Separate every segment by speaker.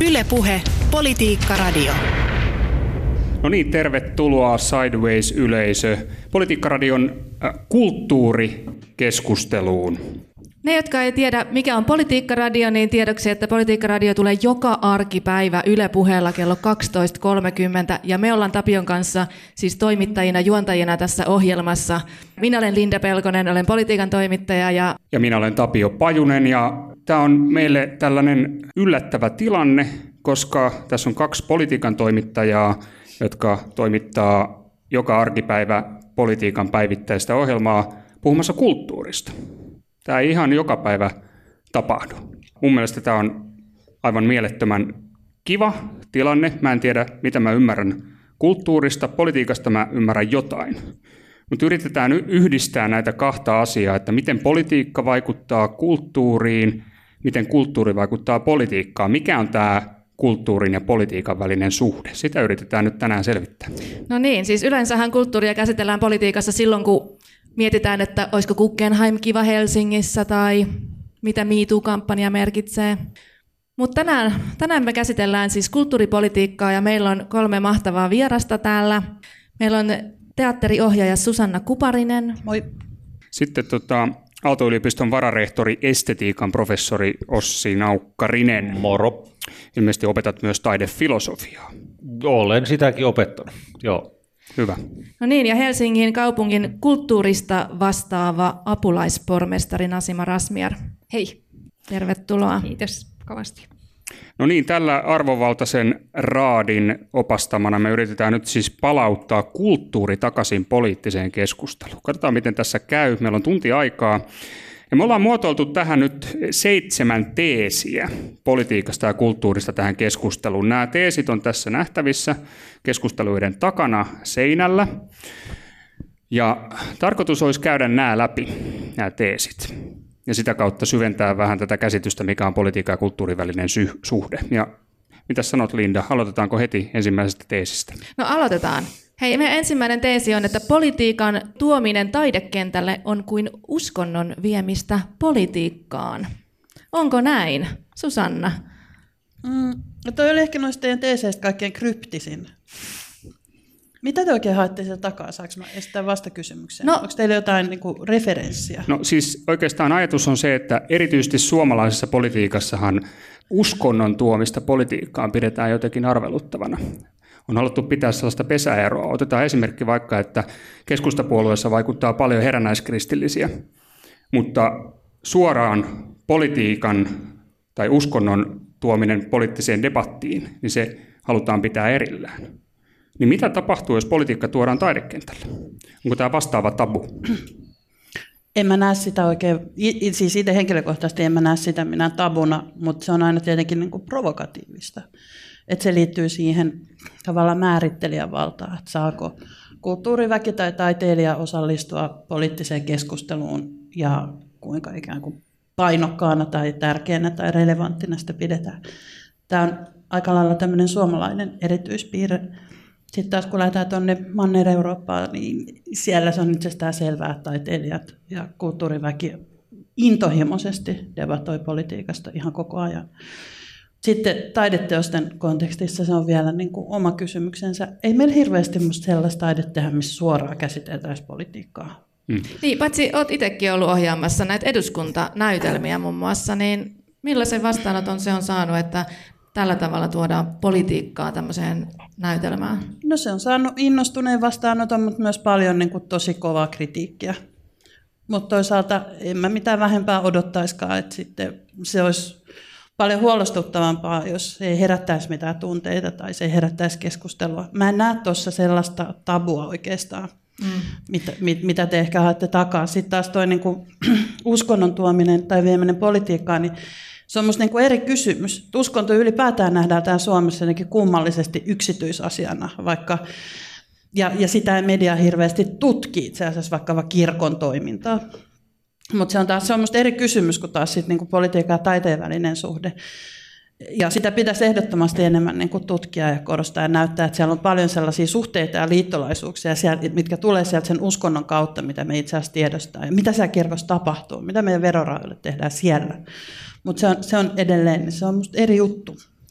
Speaker 1: Yle Puhe, Politiikka-radio.
Speaker 2: No niin, tervetuloa Sideways-yleisö Politiikka-radion kulttuurikeskusteluun.
Speaker 3: Ne, jotka ei tiedä, mikä on Politiikka-radio, niin tiedoksi, että Politiikka-radio tulee joka arkipäivä Yle Puheella kello 12.30. Ja me ollaan Tapion kanssa siis toimittajina, juontajina tässä ohjelmassa. Minä olen Linda Pelkonen, olen politiikan toimittaja.
Speaker 2: Ja minä olen Tapio Pajunen, ja tämä on meille tällainen yllättävä tilanne, koska tässä on kaksi politiikan toimittajaa, jotka toimittaa joka arkipäivä politiikan päivittäistä ohjelmaa puhumassa kulttuurista. Tämä ei ihan joka päivä tapahdu. Mun mielestä tämä on aivan mielettömän kiva tilanne. Mä en tiedä, mitä mä ymmärrän kulttuurista. Politiikasta mä ymmärrän jotain. Mutta yritetään nyt yhdistää näitä kahta asiaa, että miten politiikka vaikuttaa kulttuuriin, miten kulttuuri vaikuttaa politiikkaan. Mikä on tämä kulttuurin ja politiikan välinen suhde? Sitä yritetään nyt tänään selvittää.
Speaker 3: No niin, siis yleensähän kulttuuria käsitellään politiikassa silloin, kun mietitään, että olisiko Guggenheim kiva Helsingissä tai mitä Me Too-kampanja merkitsee. Mutta tänään me käsitellään siis kulttuuripolitiikkaa ja meillä on 3 mahtavaa vierasta täällä. Meillä on teatteriohjaaja Susanna Kuparinen.
Speaker 4: Moi.
Speaker 2: Sitten Aalto-yliopiston vararehtori, estetiikan professori Ossi Naukkarinen.
Speaker 4: Moro.
Speaker 2: Ilmeisesti opetat myös taidefilosofiaa.
Speaker 4: Olen sitäkin opettanut, joo.
Speaker 2: Hyvä.
Speaker 3: No niin, ja Helsingin kaupungin kulttuurista vastaava apulaispormestari Nasima Razmyar.
Speaker 5: Hei.
Speaker 3: Tervetuloa.
Speaker 5: Kiitos kovasti.
Speaker 2: No niin, tällä arvovaltaisen raadin opastamana me yritetään nyt siis palauttaa kulttuuri takaisin poliittiseen keskusteluun. Katsotaan, miten tässä käy. Meillä on tunti aikaa. Ja me ollaan muotoiltu tähän nyt 7 teesiä politiikasta ja kulttuurista tähän keskusteluun. Nämä teesit on tässä nähtävissä keskusteluiden takana seinällä. Ja tarkoitus olisi käydä nämä läpi, nämä teesit. Ja sitä kautta syventää vähän tätä käsitystä, mikä on politiikan ja kulttuurin välinen suhde. Ja mitä sanot, Linda? Aloitetaanko heti ensimmäisestä teesistä?
Speaker 3: No aloitetaan. Hei, meidän ensimmäinen teesi on, että politiikan tuominen taidekentälle on kuin uskonnon viemistä politiikkaan. Onko näin, Susanna?
Speaker 6: Toi oli ehkä noista teidän teeseistä kaikkein kryptisin. Mitä te oikein haette sieltä takaa? Saanko mä esittää vastakysymyksen? Onko teillä jotain referenssiä?
Speaker 2: No siis oikeastaan ajatus on se, että erityisesti suomalaisessa politiikassahan uskonnon tuomista politiikkaan pidetään jotenkin arveluttavana. On haluttu pitää sellaista pesäeroa. Otetaan esimerkki vaikka, että keskustapuolueessa vaikuttaa paljon herännäiskristillisiä, mutta suoraan politiikan tai uskonnon tuominen poliittiseen debattiin, niin se halutaan pitää erillään. Niin mitä tapahtuu, jos politiikka tuodaan taidekentälle? Onko tämä vastaava tabu?
Speaker 6: En mä näe sitä oikein, siis itse henkilökohtaisesti en mä näe sitä minä tabuna, mutta se on aina tietenkin niin kuin provokatiivista. Että se liittyy siihen tavallaan määrittelijän valtaan, että saako kulttuuriväki tai taiteilija osallistua poliittiseen keskusteluun ja kuinka ikään kuin painokkaana tai tärkeänä tai relevanttina sitä pidetään. Tämä on aika lailla tämmöinen suomalainen erityispiirre. Sitten taas kun lähdetään tuonne Manner-Eurooppaan, niin siellä se on itsestään selvää, että taiteilijat ja kulttuuriväki intohimoisesti debatoi politiikasta ihan koko ajan. Sitten taideteosten kontekstissa se on vielä niin kuin oma kysymyksensä. Ei meillä hirveästi sellaista taidetta, missä suoraan käsiteltäisiin politiikkaa.
Speaker 3: Niin, paitsi olet itsekin ollut ohjaamassa näitä eduskuntanäytelmiä muun muassa, niin millaisen vastaanoton se on saanut, että tällä tavalla tuodaan politiikkaa tämmöiseen näytelmään?
Speaker 6: No se on saanut innostuneen vastaanoton, mutta myös paljon niin kuin tosi kovaa kritiikkiä. Mutta toisaalta en mä mitään vähempää odottaisikaan, että sitten se olisi paljon huolestuttavampaa, jos se ei herättäisi mitään tunteita tai se ei herättäisi keskustelua. Mä en näe tuossa sellaista tabua oikeastaan, mitä te ehkä haette takaa. Sitten taas toi niin kuin uskonnon tuominen tai vieminen politiikkaan, niin se on musta niin kuin eri kysymys. Uskonto ylipäätään nähdään täällä Suomessa jotenkin kummallisesti yksityisasiana, vaikka, ja sitä ei media hirveästi tutki itse asiassa vaikka kirkon toimintaa. Mutta se on musta eri kysymys kuin taas sit niinku politiikan ja taiteen välinen suhde. Ja sitä pitäisi ehdottomasti enemmän niinku tutkia ja korostaa ja näyttää, että siellä on paljon sellaisia suhteita ja liittolaisuuksia, mitkä tulee sieltä sen uskonnon kautta, mitä me itse asiassa tiedostaa. Ja mitä siellä kirkossa tapahtuu, mitä meidän verorahoille tehdään siellä. Mutta se on edelleen, se on musta eri juttu.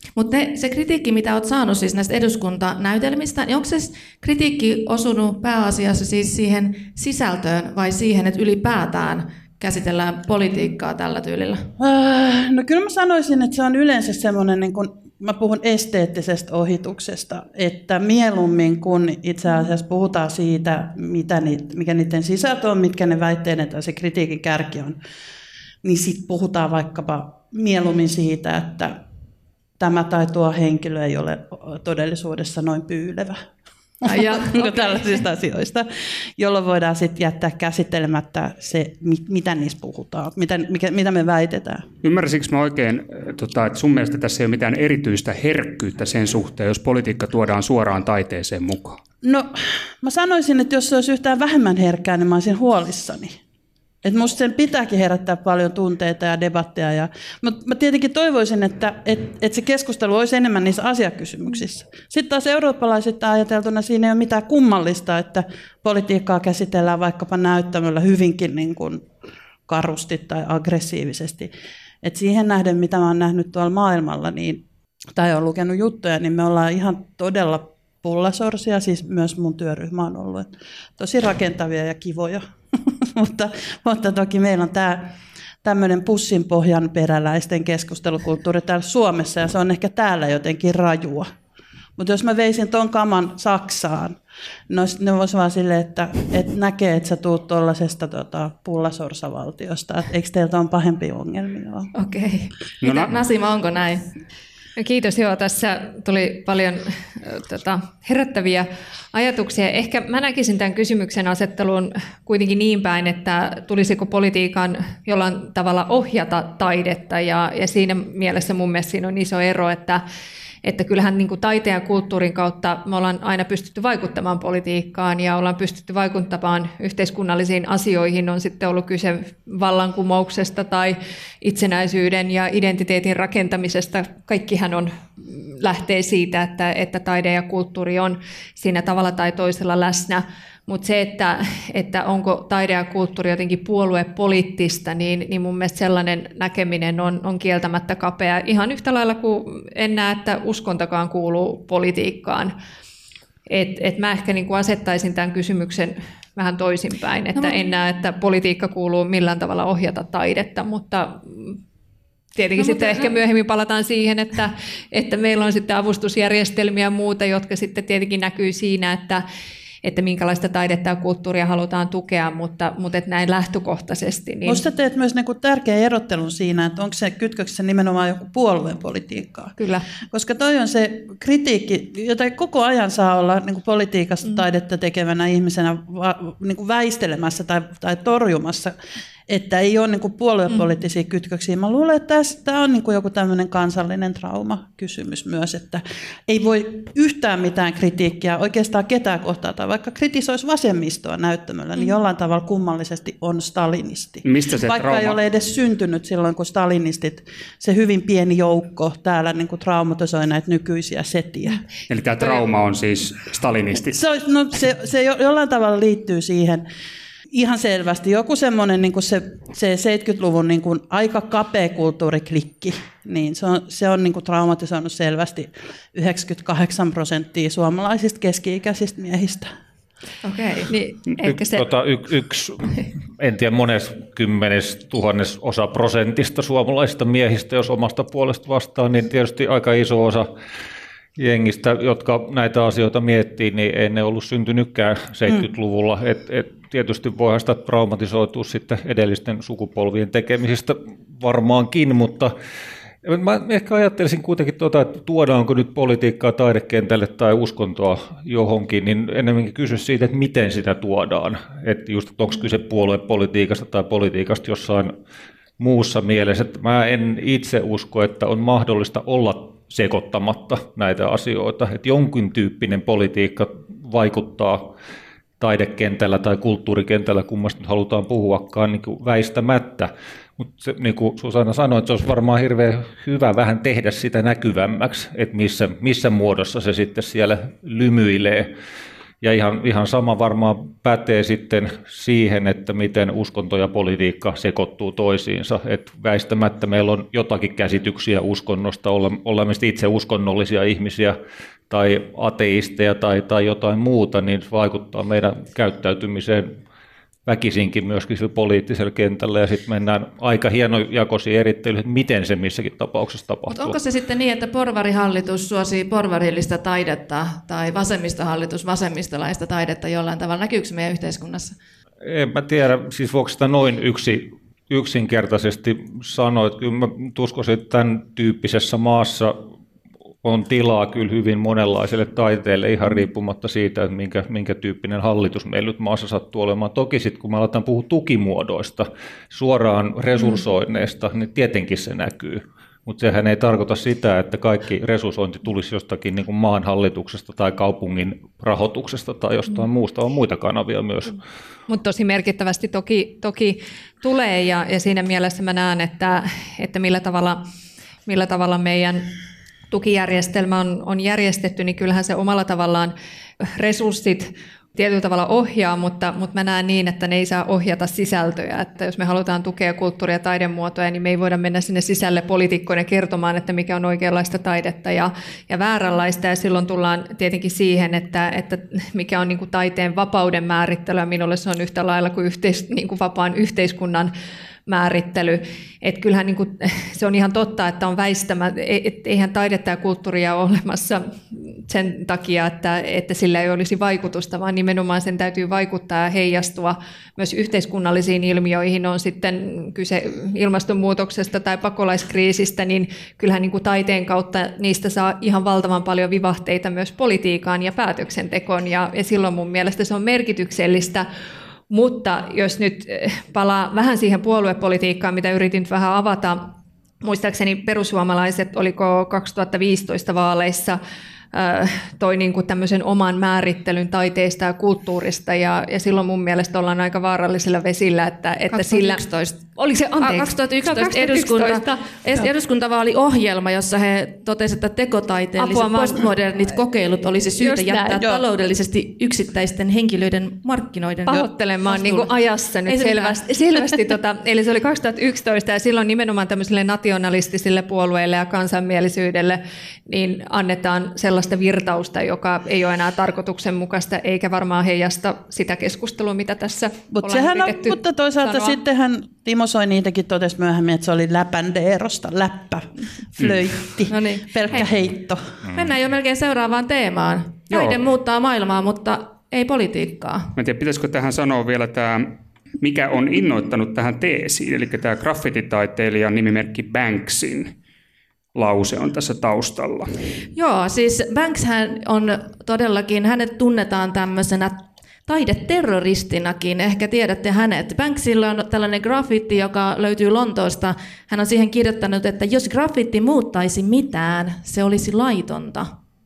Speaker 3: Mutta se kritiikki, mitä olet saanut siis näistä eduskuntanäytelmistä, niin onko se kritiikki osunut pääasiassa siis siihen sisältöön vai siihen, että ylipäätään käsitellään politiikkaa tällä tyylillä?
Speaker 6: No kyllä mä sanoisin, että se on yleensä semmoinen, niin kun mä puhun esteettisestä ohituksesta, että mieluummin kun itse asiassa puhutaan siitä, mikä niiden sisältö on, mitkä ne väitteiden tai se kritiikin kärki on, niin sitten puhutaan vaikkapa mieluummin siitä, että tämä tai tuo henkilö ei ole todellisuudessa noin pyylevä. Okay. Tällaisista asioista, jolloin voidaan sitten jättää käsittelemättä se, mitä niissä puhutaan, mitä me väitetään.
Speaker 2: Ymmärsikö mä oikein, että sun mielestä tässä ei ole mitään erityistä herkkyyttä sen suhteen, jos politiikka tuodaan suoraan taiteeseen mukaan?
Speaker 6: No, mä sanoisin, että jos se olisi yhtään vähemmän herkkää, niin mä olisin huolissani. Että musta sen pitääkin herättää paljon tunteita ja debatteja. Mutta mä tietenkin toivoisin, että se keskustelu olisi enemmän niissä asiakysymyksissä. Sitten taas eurooppalaiset ajateltuna siinä ei ole mitään kummallista, että politiikkaa käsitellään vaikkapa näyttämöllä hyvinkin niin kuin karusti tai aggressiivisesti. Et siihen nähden, mitä mä oon nähnyt tuolla maailmalla tai olen lukenut juttuja, niin me ollaan ihan todella pullasorsia, siis myös mun työryhmä on ollut tosi rakentavia ja kivoja. mutta toki meillä on tämä tämmöinen pussinpohjan peräläisten keskustelukulttuuri täällä Suomessa, ja se on ehkä täällä jotenkin rajua. Mutta jos mä veisin ton kaman Saksaan, ne voisi vaan silleen, että näkee, että sä tuut tuollaisesta pullasorsavaltiosta, että eikö teiltä ole pahempia ongelmia?
Speaker 3: Okei. Mitä, Nasima, onko näin?
Speaker 5: Kiitos. Joo, tässä tuli paljon herättäviä ajatuksia. Ehkä mä näkisin tämän kysymyksen asettelun kuitenkin niin päin, että tulisiko politiikan jollain tavalla ohjata taidetta, ja siinä mielessä mun mielestä siinä on iso ero, että kyllähän niin kuin taiteen ja kulttuurin kautta me ollaan aina pystytty vaikuttamaan politiikkaan ja ollaan pystytty vaikuttamaan yhteiskunnallisiin asioihin, on sitten ollut kyse vallankumouksesta tai itsenäisyyden ja identiteetin rakentamisesta. Kaikkihan lähtee siitä, että taide ja kulttuuri on siinä tavalla tai toisella läsnä. Mutta se, että onko taide ja kulttuuri jotenkin puoluepoliittista, niin mun mielestä sellainen näkeminen on kieltämättä kapea. Ihan yhtä lailla kuin en näe, että uskontokaan kuuluu politiikkaan. Et mä ehkä niin kuin asettaisin tämän kysymyksen vähän toisinpäin, että en näe, että politiikka kuuluu millään tavalla ohjata taidetta, mutta tietenkin sitten ehkä myöhemmin palataan siihen, että meillä on sitten avustusjärjestelmiä ja muuta, jotka sitten tietenkin näkyy siinä, että minkälaista taidetta ja kulttuuria halutaan tukea, mutta et näin lähtökohtaisesti. Niin
Speaker 6: musta teet myös tärkeä erottelun siinä, että onko se kytköksessä nimenomaan joku puolueen politiikkaa.
Speaker 5: Kyllä.
Speaker 6: Koska toi on se kritiikki, jota koko ajan saa olla politiikasta taidetta tekevänä ihmisenä väistelemässä tai torjumassa, että ei ole puoluepoliittisia kytköksiä. Mä luulen, että tämä on joku tämmöinen kansallinen traumakysymys myös, että ei voi yhtään mitään kritiikkiä oikeastaan ketään kohtaa, tai vaikka kritisoisi vasemmistoa näyttämöllä, niin jollain tavalla kummallisesti on stalinisti.
Speaker 2: Mistä se
Speaker 6: vaikka
Speaker 2: trauma?
Speaker 6: Ei ole edes syntynyt silloin, kun stalinistit, se hyvin pieni joukko täällä traumatisoi näitä nykyisiä setiä.
Speaker 2: Eli tämä trauma on siis stalinistit?
Speaker 6: Se jollain tavalla liittyy siihen. Ihan selvästi. Joku semmoinen se 70-luvun aika kapea kulttuuriklikki, niin se on traumatisoinut selvästi 98% suomalaisista keski-ikäisistä miehistä.
Speaker 3: Okei.
Speaker 5: Niin, ehkä se
Speaker 4: yksi, en tiedä mones 10,000% suomalaisista miehistä, jos omasta puolesta vastaan, niin tietysti aika iso osa jengistä, jotka näitä asioita miettii, niin ei ne ollut syntynytkään 70-luvulla. Tietysti voihan sitä traumatisoitua sitten edellisten sukupolvien tekemisistä varmaankin, mutta mä ehkä ajattelisin kuitenkin, että tuodaanko nyt politiikkaa taidekentälle tai uskontoa johonkin, niin enemmänkin kysy siitä, että miten sitä tuodaan. Että just onko kyse puoluepolitiikasta tai politiikasta jossain muussa mielessä. Että mä en itse usko, että on mahdollista olla sekoittamatta näitä asioita, että jonkin tyyppinen politiikka vaikuttaa taidekentällä tai kulttuurikentällä, kummasta nyt halutaan puhuakaan, niin kuin väistämättä. Mutta niin kuin Susanna sanoi, että se olisi varmaan hirveän hyvä vähän tehdä sitä näkyvämmäksi, että missä muodossa se sitten siellä lymyilee. Ja ihan sama varmaan pätee sitten siihen, että miten uskonto ja politiikka sekoittuu toisiinsa. Että väistämättä meillä on jotakin käsityksiä uskonnosta, olemme itse uskonnollisia ihmisiä tai ateisteja tai jotain muuta, niin vaikuttaa meidän käyttäytymiseen väkisinkin myöskin poliittisella kentällä, ja sitten mennään aika hienojakoisiin erittelyihin, että miten se missäkin tapauksessa tapahtuu.
Speaker 3: Mutta onko se sitten niin, että porvarihallitus suosii porvarillista taidetta tai vasemmistohallitus vasemmistolaista taidetta jollain tavalla? Näkyykö se meidän yhteiskunnassa?
Speaker 4: En mä tiedä, siis voiko sitä noin yksinkertaisesti sanoa, että kyllä mä uskoisin, että tämän tyyppisessä maassa on tilaa kyllä hyvin monenlaiselle taiteelle ihan riippumatta siitä, että minkä tyyppinen hallitus meillä nyt maassa sattuu olemaan. Toki sitten kun me aletaan puhua tukimuodoista, suoraan resurssoinneista, niin tietenkin se näkyy. Mutta sehän ei tarkoita sitä, että kaikki resurssointi tulisi jostakin niin kuin maan hallituksesta tai kaupungin rahoituksesta tai jostain muusta. On muita kanavia myös.
Speaker 5: Mutta tosi merkittävästi toki tulee, ja siinä mielessä mä näen, että millä tavalla meidän tukijärjestelmä on järjestetty, niin kyllähän se omalla tavallaan resurssit tietyllä tavalla ohjaa, mutta mä näen niin, että ne ei saa ohjata sisältöjä. Että jos me halutaan tukea kulttuuri- ja taidemuotoja, niin me ei voida mennä sinne sisälle poliitikkoina kertomaan, että mikä on oikeanlaista taidetta ja vääränlaista. Ja silloin tullaan tietenkin siihen, että mikä on niin kuin taiteen vapauden määrittely. Minulle se on yhtä lailla kuin niin kuin vapaan yhteiskunnan määrittely. Että kyllähän niin kuin, se on ihan totta, että on väistämättä, eihän taidetta ja kulttuuria ole olemassa sen takia, että sillä ei olisi vaikutusta, vaan nimenomaan sen täytyy vaikuttaa ja heijastua myös yhteiskunnallisiin ilmiöihin, on sitten kyse ilmastonmuutoksesta tai pakolaiskriisistä, niin kyllähän niin kuin taiteen kautta niistä saa ihan valtavan paljon vivahteita myös politiikaan ja päätöksentekoon, ja silloin mun mielestä se on merkityksellistä. Mutta jos nyt palaa vähän siihen puoluepolitiikkaan, mitä yritin nyt vähän avata, muistaakseni perussuomalaiset, oliko 2015 vaaleissa, toi niin kuin tämmöisen oman määrittelyn taiteesta ja kulttuurista, ja silloin mun mielestä ollaan aika vaarallisilla vesillä, että
Speaker 3: 2011.
Speaker 5: Sillä... Oliko se, anteeksi?
Speaker 3: 2011 eduskuntavaaliohjelma, jossa he totesivat, että tekotaiteelliset postmodernit kokeilut olisi syytä jättää taloudellisesti yksittäisten henkilöiden markkinoiden.
Speaker 5: Pahoittelemaan niin kuin ajassa nyt selvästi. Eli se oli 2011, ja silloin nimenomaan tämmöisille nationalistisille puolueille ja kansanmielisyydelle niin annetaan sellaista virtausta, joka ei ole enää tarkoituksenmukaista, eikä varmaan heijasta sitä keskustelua, mitä tässä ollaan yritetty sanoa.
Speaker 6: Mutta toisaalta sittenhän Timo Soiniitakin totesi myöhemmin, että se oli läpändeerosta, läppä, flöitti, pelkkä heitto.
Speaker 3: Mennään jo melkein seuraavaan teemaan. Taide muuttaa maailmaa, mutta ei politiikkaa.
Speaker 2: Mä en tiedä, pitäisikö tähän sanoa vielä tämä, mikä on innoittanut tähän teesiin, eli tämä graffititaiteilijan nimimerkki Banksin lause on tässä taustalla.
Speaker 3: Joo, siis Banks on todellakin, hänet tunnetaan tämmöisenä taideterroristinakin, ehkä tiedätte hänet. Banksilla on tällainen graffiti, joka löytyy Lontoosta. Hän on siihen kirjoittanut, että jos graffiti muuttaisi mitään, se olisi laitonta.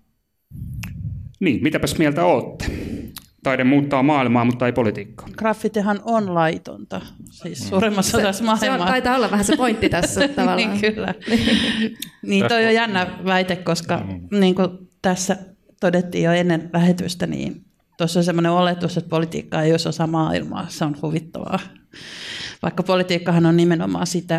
Speaker 2: Niin, mitäpäs mieltä ootte? Taide muuttaa maailmaa, mutta ei politiikkaa.
Speaker 6: Graffitihan on laitonta, siis suuremmassa osassa maailmaa.
Speaker 3: Se taitaa olla vähän se pointti tässä tavallaan.
Speaker 6: Niin, kyllä. Niin, toi on jännä väite, koska niin kuin tässä todettiin jo ennen lähetystä, niin tuossa on sellainen oletus, että politiikka ei olisi osa maailmaa. Se on huvittavaa. Vaikka politiikkahan on nimenomaan sitä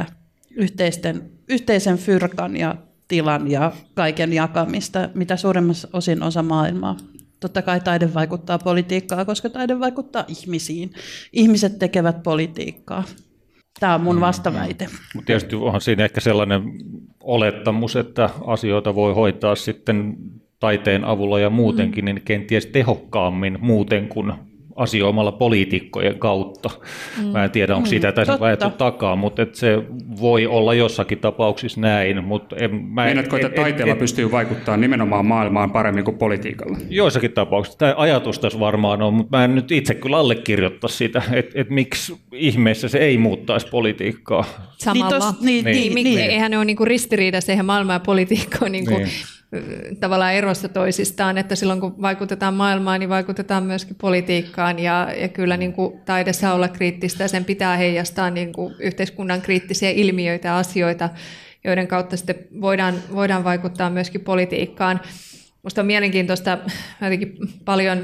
Speaker 6: yhteisen fyrkan ja tilan ja kaiken jakamista, mitä suurimmassa osin osa maailmaa. Totta kai taide vaikuttaa politiikkaan, koska taide vaikuttaa ihmisiin. Ihmiset tekevät politiikkaa. Tämä on mun vastaväite.
Speaker 4: Mutta tietysti onhan siinä ehkä sellainen olettamus, että asioita voi hoitaa sitten taiteen avulla ja muutenkin, niin kenties tehokkaammin muuten kuin asioimalla poliitikkojen kautta. Mä en tiedä, onko sitä tässä ajettu takaa, mutta se voi olla jossakin tapauksissa näin.
Speaker 2: Meinaatko, että taiteella pystyy vaikuttamaan nimenomaan maailmaan paremmin kuin politiikalla?
Speaker 4: Joissakin tapauksissa. Tämä ajatus tässä varmaan on, mutta mä en nyt itse kyllä allekirjoittaa sitä, että miksi ihmeessä se ei muuttaisi politiikkaa.
Speaker 5: Samalla. Eihän ne ole niinku ristiriidassa, eihän maailma ja politiikka ole niinku tavallaan erossa toisistaan, että silloin kun vaikutetaan maailmaan, niin vaikutetaan myöskin politiikkaan, ja kyllä niin kuin taide saa olla kriittistä, ja sen pitää heijastaa niin kuin yhteiskunnan kriittisiä ilmiöitä ja asioita, joiden kautta sitten voidaan vaikuttaa myöskin politiikkaan. Musta on mielenkiintoista jotenkin paljon,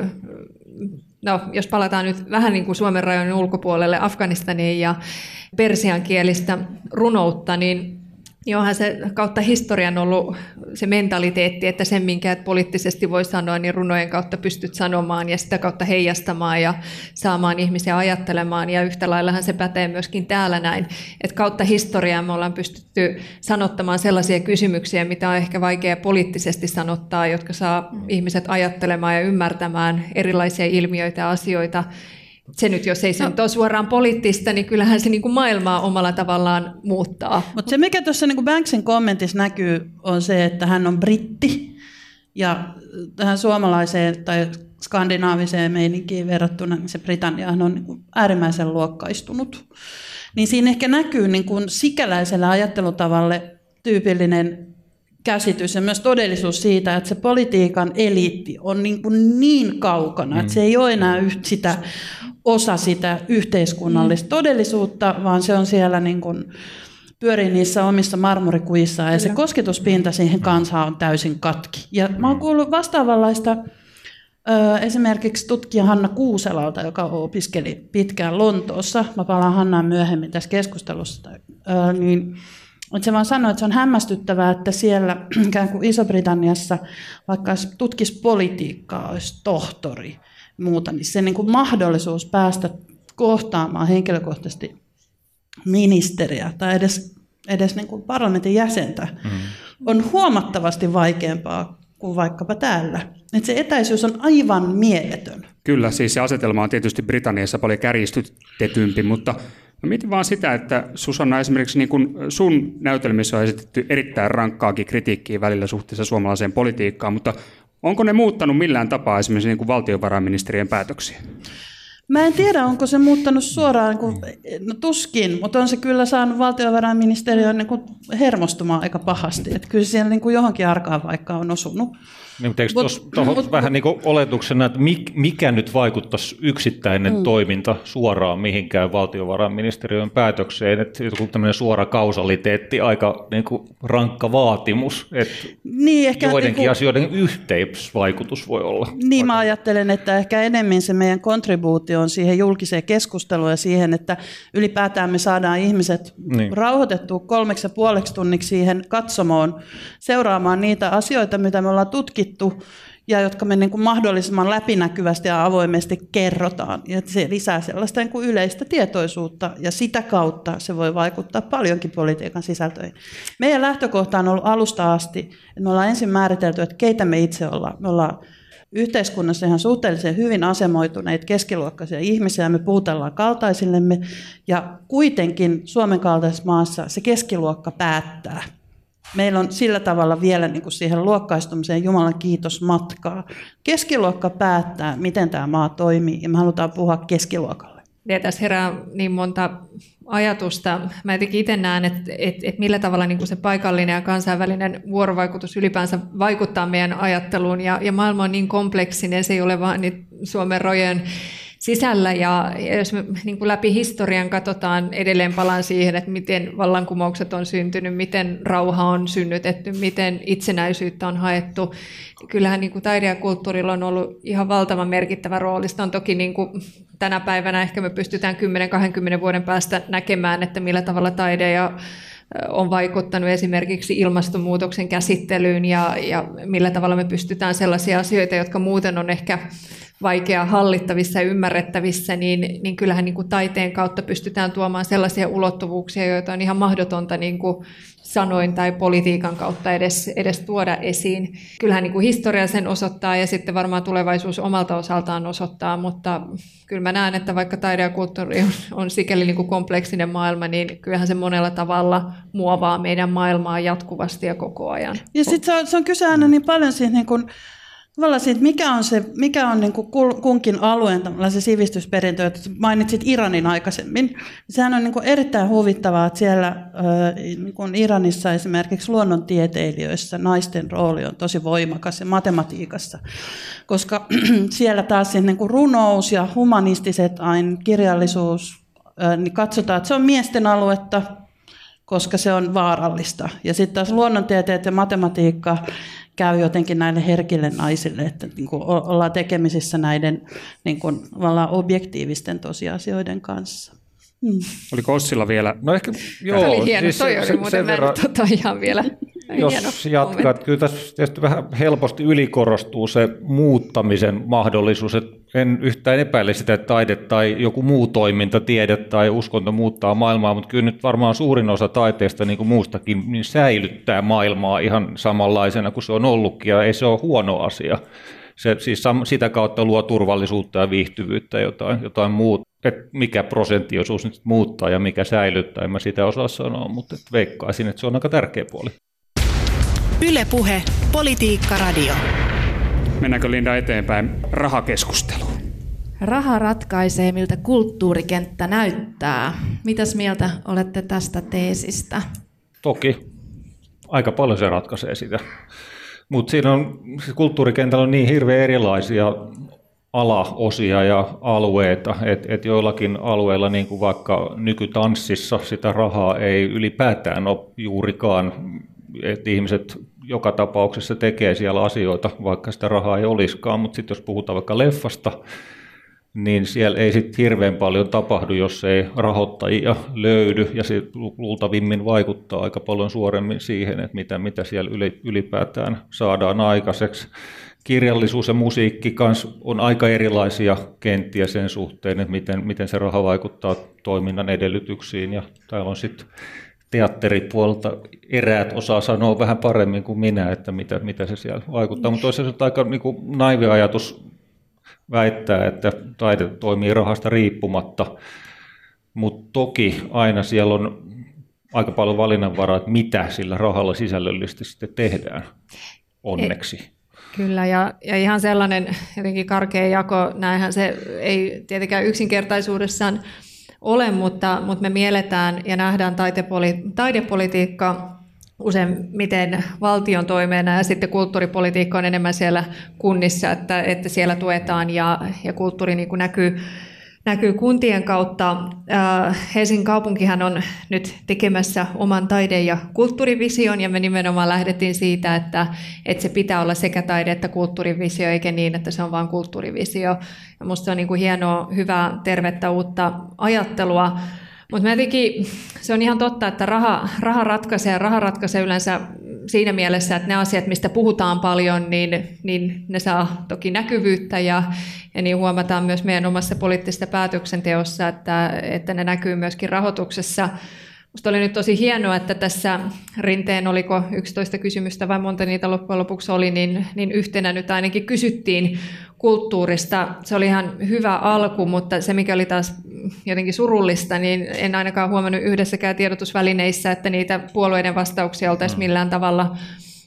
Speaker 5: jos palataan nyt vähän niin kuin Suomen rajojen ulkopuolelle, Afganistaniin ja persiankielistä runoutta, niin onhan se kautta historian ollut se mentaliteetti, että sen minkä poliittisesti voi sanoa, niin runojen kautta pystyt sanomaan ja sitä kautta heijastamaan ja saamaan ihmisiä ajattelemaan. Ja yhtä laillahan se pätee myöskin täällä näin, että kautta historiaa me ollaan pystytty sanottamaan sellaisia kysymyksiä, mitä on ehkä vaikea poliittisesti sanottaa, jotka saa ihmiset ajattelemaan ja ymmärtämään erilaisia ilmiöitä ja asioita. Se nyt, jos ei se nyt ole suoraan poliittista, niin kyllähän se niin kuin maailmaa omalla tavallaan muuttaa.
Speaker 6: Mutta se, mikä tuossa niin kuin Banksin kommentissa näkyy, on se, että hän on britti. Ja tähän suomalaiseen tai skandinaaviseen meininkiin verrattuna, niin se Britanniahan on niin kuin äärimmäisen luokkaistunut. Niin siinä ehkä näkyy niin kuin sikäläiselle ajattelutavalle tyypillinen käsitys ja myös todellisuus siitä, että se politiikan eliitti on niin kaukana, että se ei ole enää osa sitä yhteiskunnallista todellisuutta, vaan se on siellä niin kuin pyörii niissä omissa marmorikujissaan ja se kosketuspinta siihen kansaan on täysin katki. Ja mä oon kuullut vastaavanlaista esimerkiksi tutkija Hanna Kuuselalta, joka opiskeli pitkään Lontoossa. Mä palaan Hannaan myöhemmin tässä keskustelussa. Se vaan sanoi, että se on hämmästyttävää, että siellä ikään kuin Iso-Britanniassa, vaikka tutkisi politiikkaa, olisi tohtori muuta, niin se niin kuin mahdollisuus päästä kohtaamaan henkilökohtaisesti ministeriä tai edes niin kuin parlamentin jäsentä on huomattavasti vaikeampaa kuin vaikkapa täällä. Että se etäisyys on aivan mieletön.
Speaker 2: Kyllä, siis se asetelma on tietysti Britanniassa paljon kärjistytetympi, mutta mä mietin vaan sitä, että Susanna, esimerkiksi niin kun sun näytelmissä on esitetty erittäin rankkaakin kritiikkiä välillä suhteessa suomalaiseen politiikkaan, mutta onko ne muuttanut millään tapaa esimerkiksi niin kuin valtiovarainministerien päätöksiä?
Speaker 6: Mä en tiedä, onko se muuttanut suoraan, no tuskin, mutta on se kyllä saanut valtiovarainministeriön niin kuin hermostumaan aika pahasti. Että kyllä siellä niin kuin johonkin arkaan vaikka on osunut.
Speaker 4: Niin, mutta eikö tuohon vähän niin kuin oletuksena, että mikä nyt vaikuttaisi yksittäinen toiminta suoraan mihinkään valtiovarainministeriön päätökseen, että joku tämmöinen suora kausaliteetti, aika niin kuin rankka vaatimus, että
Speaker 6: niin, ehkä
Speaker 4: joidenkin
Speaker 6: niin kuin
Speaker 4: asioiden yhteisvaikutus voi olla.
Speaker 6: Niin, mä ajattelen, että ehkä enemmän se meidän kontribuutio on siihen julkiseen keskusteluun ja siihen, että ylipäätään me saadaan ihmiset rauhoitettua 3,5 tunniksi siihen katsomoon seuraamaan niitä asioita, mitä me ollaan tutkittu ja jotka me niin kuin mahdollisimman läpinäkyvästi ja avoimesti kerrotaan. Ja se lisää sellaista niin kuin yleistä tietoisuutta ja sitä kautta se voi vaikuttaa paljonkin politiikan sisältöihin. Meidän lähtökohta on ollut alusta asti, että me ollaan ensin määritelty, että keitä me itse ollaan. Me ollaan yhteiskunnassa ihan suhteellisen hyvin asemoituneita keskiluokkaisia ihmisiä, me puhutellaan kaltaisillemme ja kuitenkin Suomen kaltaisessa maassa se keskiluokka päättää. Meillä on sillä tavalla vielä niin kuin siihen luokkaistumiseen Jumalan kiitos matkaa. Keskiluokka päättää, miten tämä maa toimii, ja me halutaan puhua keskiluokalle.
Speaker 5: Ja tässä herää niin monta ajatusta. Mä jotenkin itse näen, että millä tavalla niin kuin se paikallinen ja kansainvälinen vuorovaikutus ylipäänsä vaikuttaa meidän ajatteluun. Ja maailma on niin kompleksinen, se ei ole vain Suomen rajojen sisällä, ja jos me niin kuin läpi historian katsotaan, edelleen palaan siihen, että miten vallankumoukset on syntynyt, miten rauha on synnytetty, miten itsenäisyyttä on haettu. Kyllähän niin kuin taide ja kulttuurilla on ollut ihan valtavan merkittävä rooli. Sitä on toki niin kuin tänä päivänä ehkä me pystytään 10-20 vuoden päästä näkemään, että millä tavalla taide on vaikuttanut esimerkiksi ilmastonmuutoksen käsittelyyn ja millä tavalla me pystytään sellaisia asioita, jotka muuten on ehkä vaikea hallittavissa ja ymmärrettävissä, niin kyllähän niin kuin taiteen kautta pystytään tuomaan sellaisia ulottuvuuksia, joita on ihan mahdotonta niin kuin sanoin tai politiikan kautta edes tuoda esiin. Kyllähän niin kuin historia sen osoittaa ja sitten varmaan tulevaisuus omalta osaltaan osoittaa, mutta kyllä mä näen, että vaikka taide ja kulttuuri on sikäli niin kuin kompleksinen maailma, niin kyllähän se monella tavalla muovaa meidän maailmaa jatkuvasti ja koko ajan.
Speaker 6: Ja sitten se on kyse aina niin paljon siitä, niin kuin tavallaan siitä, mikä on niin kuin kunkin alueen se sivistysperintö, että mainitsit Iranin aikaisemmin. Sehän on niin kuin erittäin huvittavaa, että siellä niin kuin Iranissa esimerkiksi luonnontieteilijöissä naisten rooli on tosi voimakas ja matematiikassa, koska siellä taas niin kuin runous ja humanistiset kirjallisuus, niin katsotaan, että se on miesten aluetta, koska se on vaarallista. Ja sitten taas luonnontieteet ja matematiikka käy jotenkin näille herkille naisille, että niin kuin ollaan tekemisissä näiden niin kuin objektiivisten tosiasioiden kanssa.
Speaker 2: Oliko Ossilla vielä?
Speaker 4: No ehkä, joo.
Speaker 5: Se oli hieno,
Speaker 4: siis
Speaker 5: toi oli muuten, mä en ihan vielä.
Speaker 4: Jos jatkat, kyllä tässä tietysti vähän helposti ylikorostuu se muuttamisen mahdollisuus, että en yhtään epäile sitä, että taide tai joku muu toiminta, tiede tai uskonto muuttaa maailmaa, mutta kyllä nyt varmaan suurin osa taiteesta, niin kuin muustakin, niin säilyttää maailmaa ihan samanlaisena kuin se on ollutkin, ja ei se ole huono asia. Se siis sitä kautta luo turvallisuutta ja viihtyvyyttä, jotain muuta. Että mikä prosenttiosuus nyt muuttaa ja mikä säilyttää, en mä sitä osaa sanoa, mutta veikkaisin, että se on aika tärkeä puoli.
Speaker 1: Yle Puhe, Politiikka Radio.
Speaker 2: Mennäänkö Linda eteenpäin rahakeskusteluun?
Speaker 3: Raha ratkaisee, miltä kulttuurikenttä näyttää. Mitäs mieltä olette tästä teesistä?
Speaker 4: Toki. Aika paljon se ratkaisee sitä. Mutta siinä on, kulttuurikentällä on niin hirveän erilaisia alaosia ja alueita, että joillakin alueilla, niin kuin vaikka nykytanssissa, sitä rahaa ei ylipäätään ole juurikaan, että ihmiset joka tapauksessa tekee siellä asioita, vaikka sitä rahaa ei olisikaan, mutta sitten jos puhutaan vaikka leffasta, niin siellä ei sitten hirveän paljon tapahdu, jos ei rahoittajia löydy, ja se luultavimmin vaikuttaa aika paljon suoremmin siihen, että mitä siellä ylipäätään saadaan aikaiseksi. Kirjallisuus ja musiikki kanssa on aika erilaisia kenttiä sen suhteen, että miten se raha vaikuttaa toiminnan edellytyksiin, ja täällä on sitten teatteripuolelta eräät osaa sanoa vähän paremmin kuin minä, että mitä se siellä vaikuttaa, mutta toisaalta aika niin kuin naivi ajatus väittää, että taide toimii rahasta riippumatta, mutta toki aina siellä on aika paljon valinnanvaraa, että mitä sillä rahalla sisällöllisesti sitten tehdään, onneksi.
Speaker 5: Kyllä, ja ihan sellainen jotenkin karkea jako, näinhän se ei tietenkään yksinkertaisuudessaan ole, mutta me mielletään ja nähdään taidepolitiikka useimmiten valtion toimeena, ja sitten kulttuuripolitiikka on enemmän siellä kunnissa, että siellä tuetaan ja kulttuuri niin kuin näkyy kuntien kautta. Helsingin kaupunkihan on nyt tekemässä oman taide- ja kulttuurivision, ja me nimenomaan lähdettiin siitä, että se pitää olla sekä taide- että kulttuurivisio, eikä niin, että se on vain kulttuurivisio. Ja musta se on niin kuin hienoa, hyvää, tervettä uutta ajattelua. Mutta se on ihan totta, että raha ratkaisee yleensä siinä mielessä, että ne asiat, mistä puhutaan paljon, niin ne saa toki näkyvyyttä, ja niin huomataan myös meidän omassa poliittisessa päätöksenteossa, että ne näkyy myöskin rahoituksessa. Minusta oli nyt tosi hienoa, että tässä Rinteen, oliko 11 kysymystä vai monta niitä loppujen lopuksi oli, niin yhtenä nyt ainakin kysyttiin kulttuurista. Se oli ihan hyvä alku, mutta se mikä oli taas jotenkin surullista, niin en ainakaan huomannut yhdessäkään tiedotusvälineissä, että niitä puolueiden vastauksia oltaisiin millään tavalla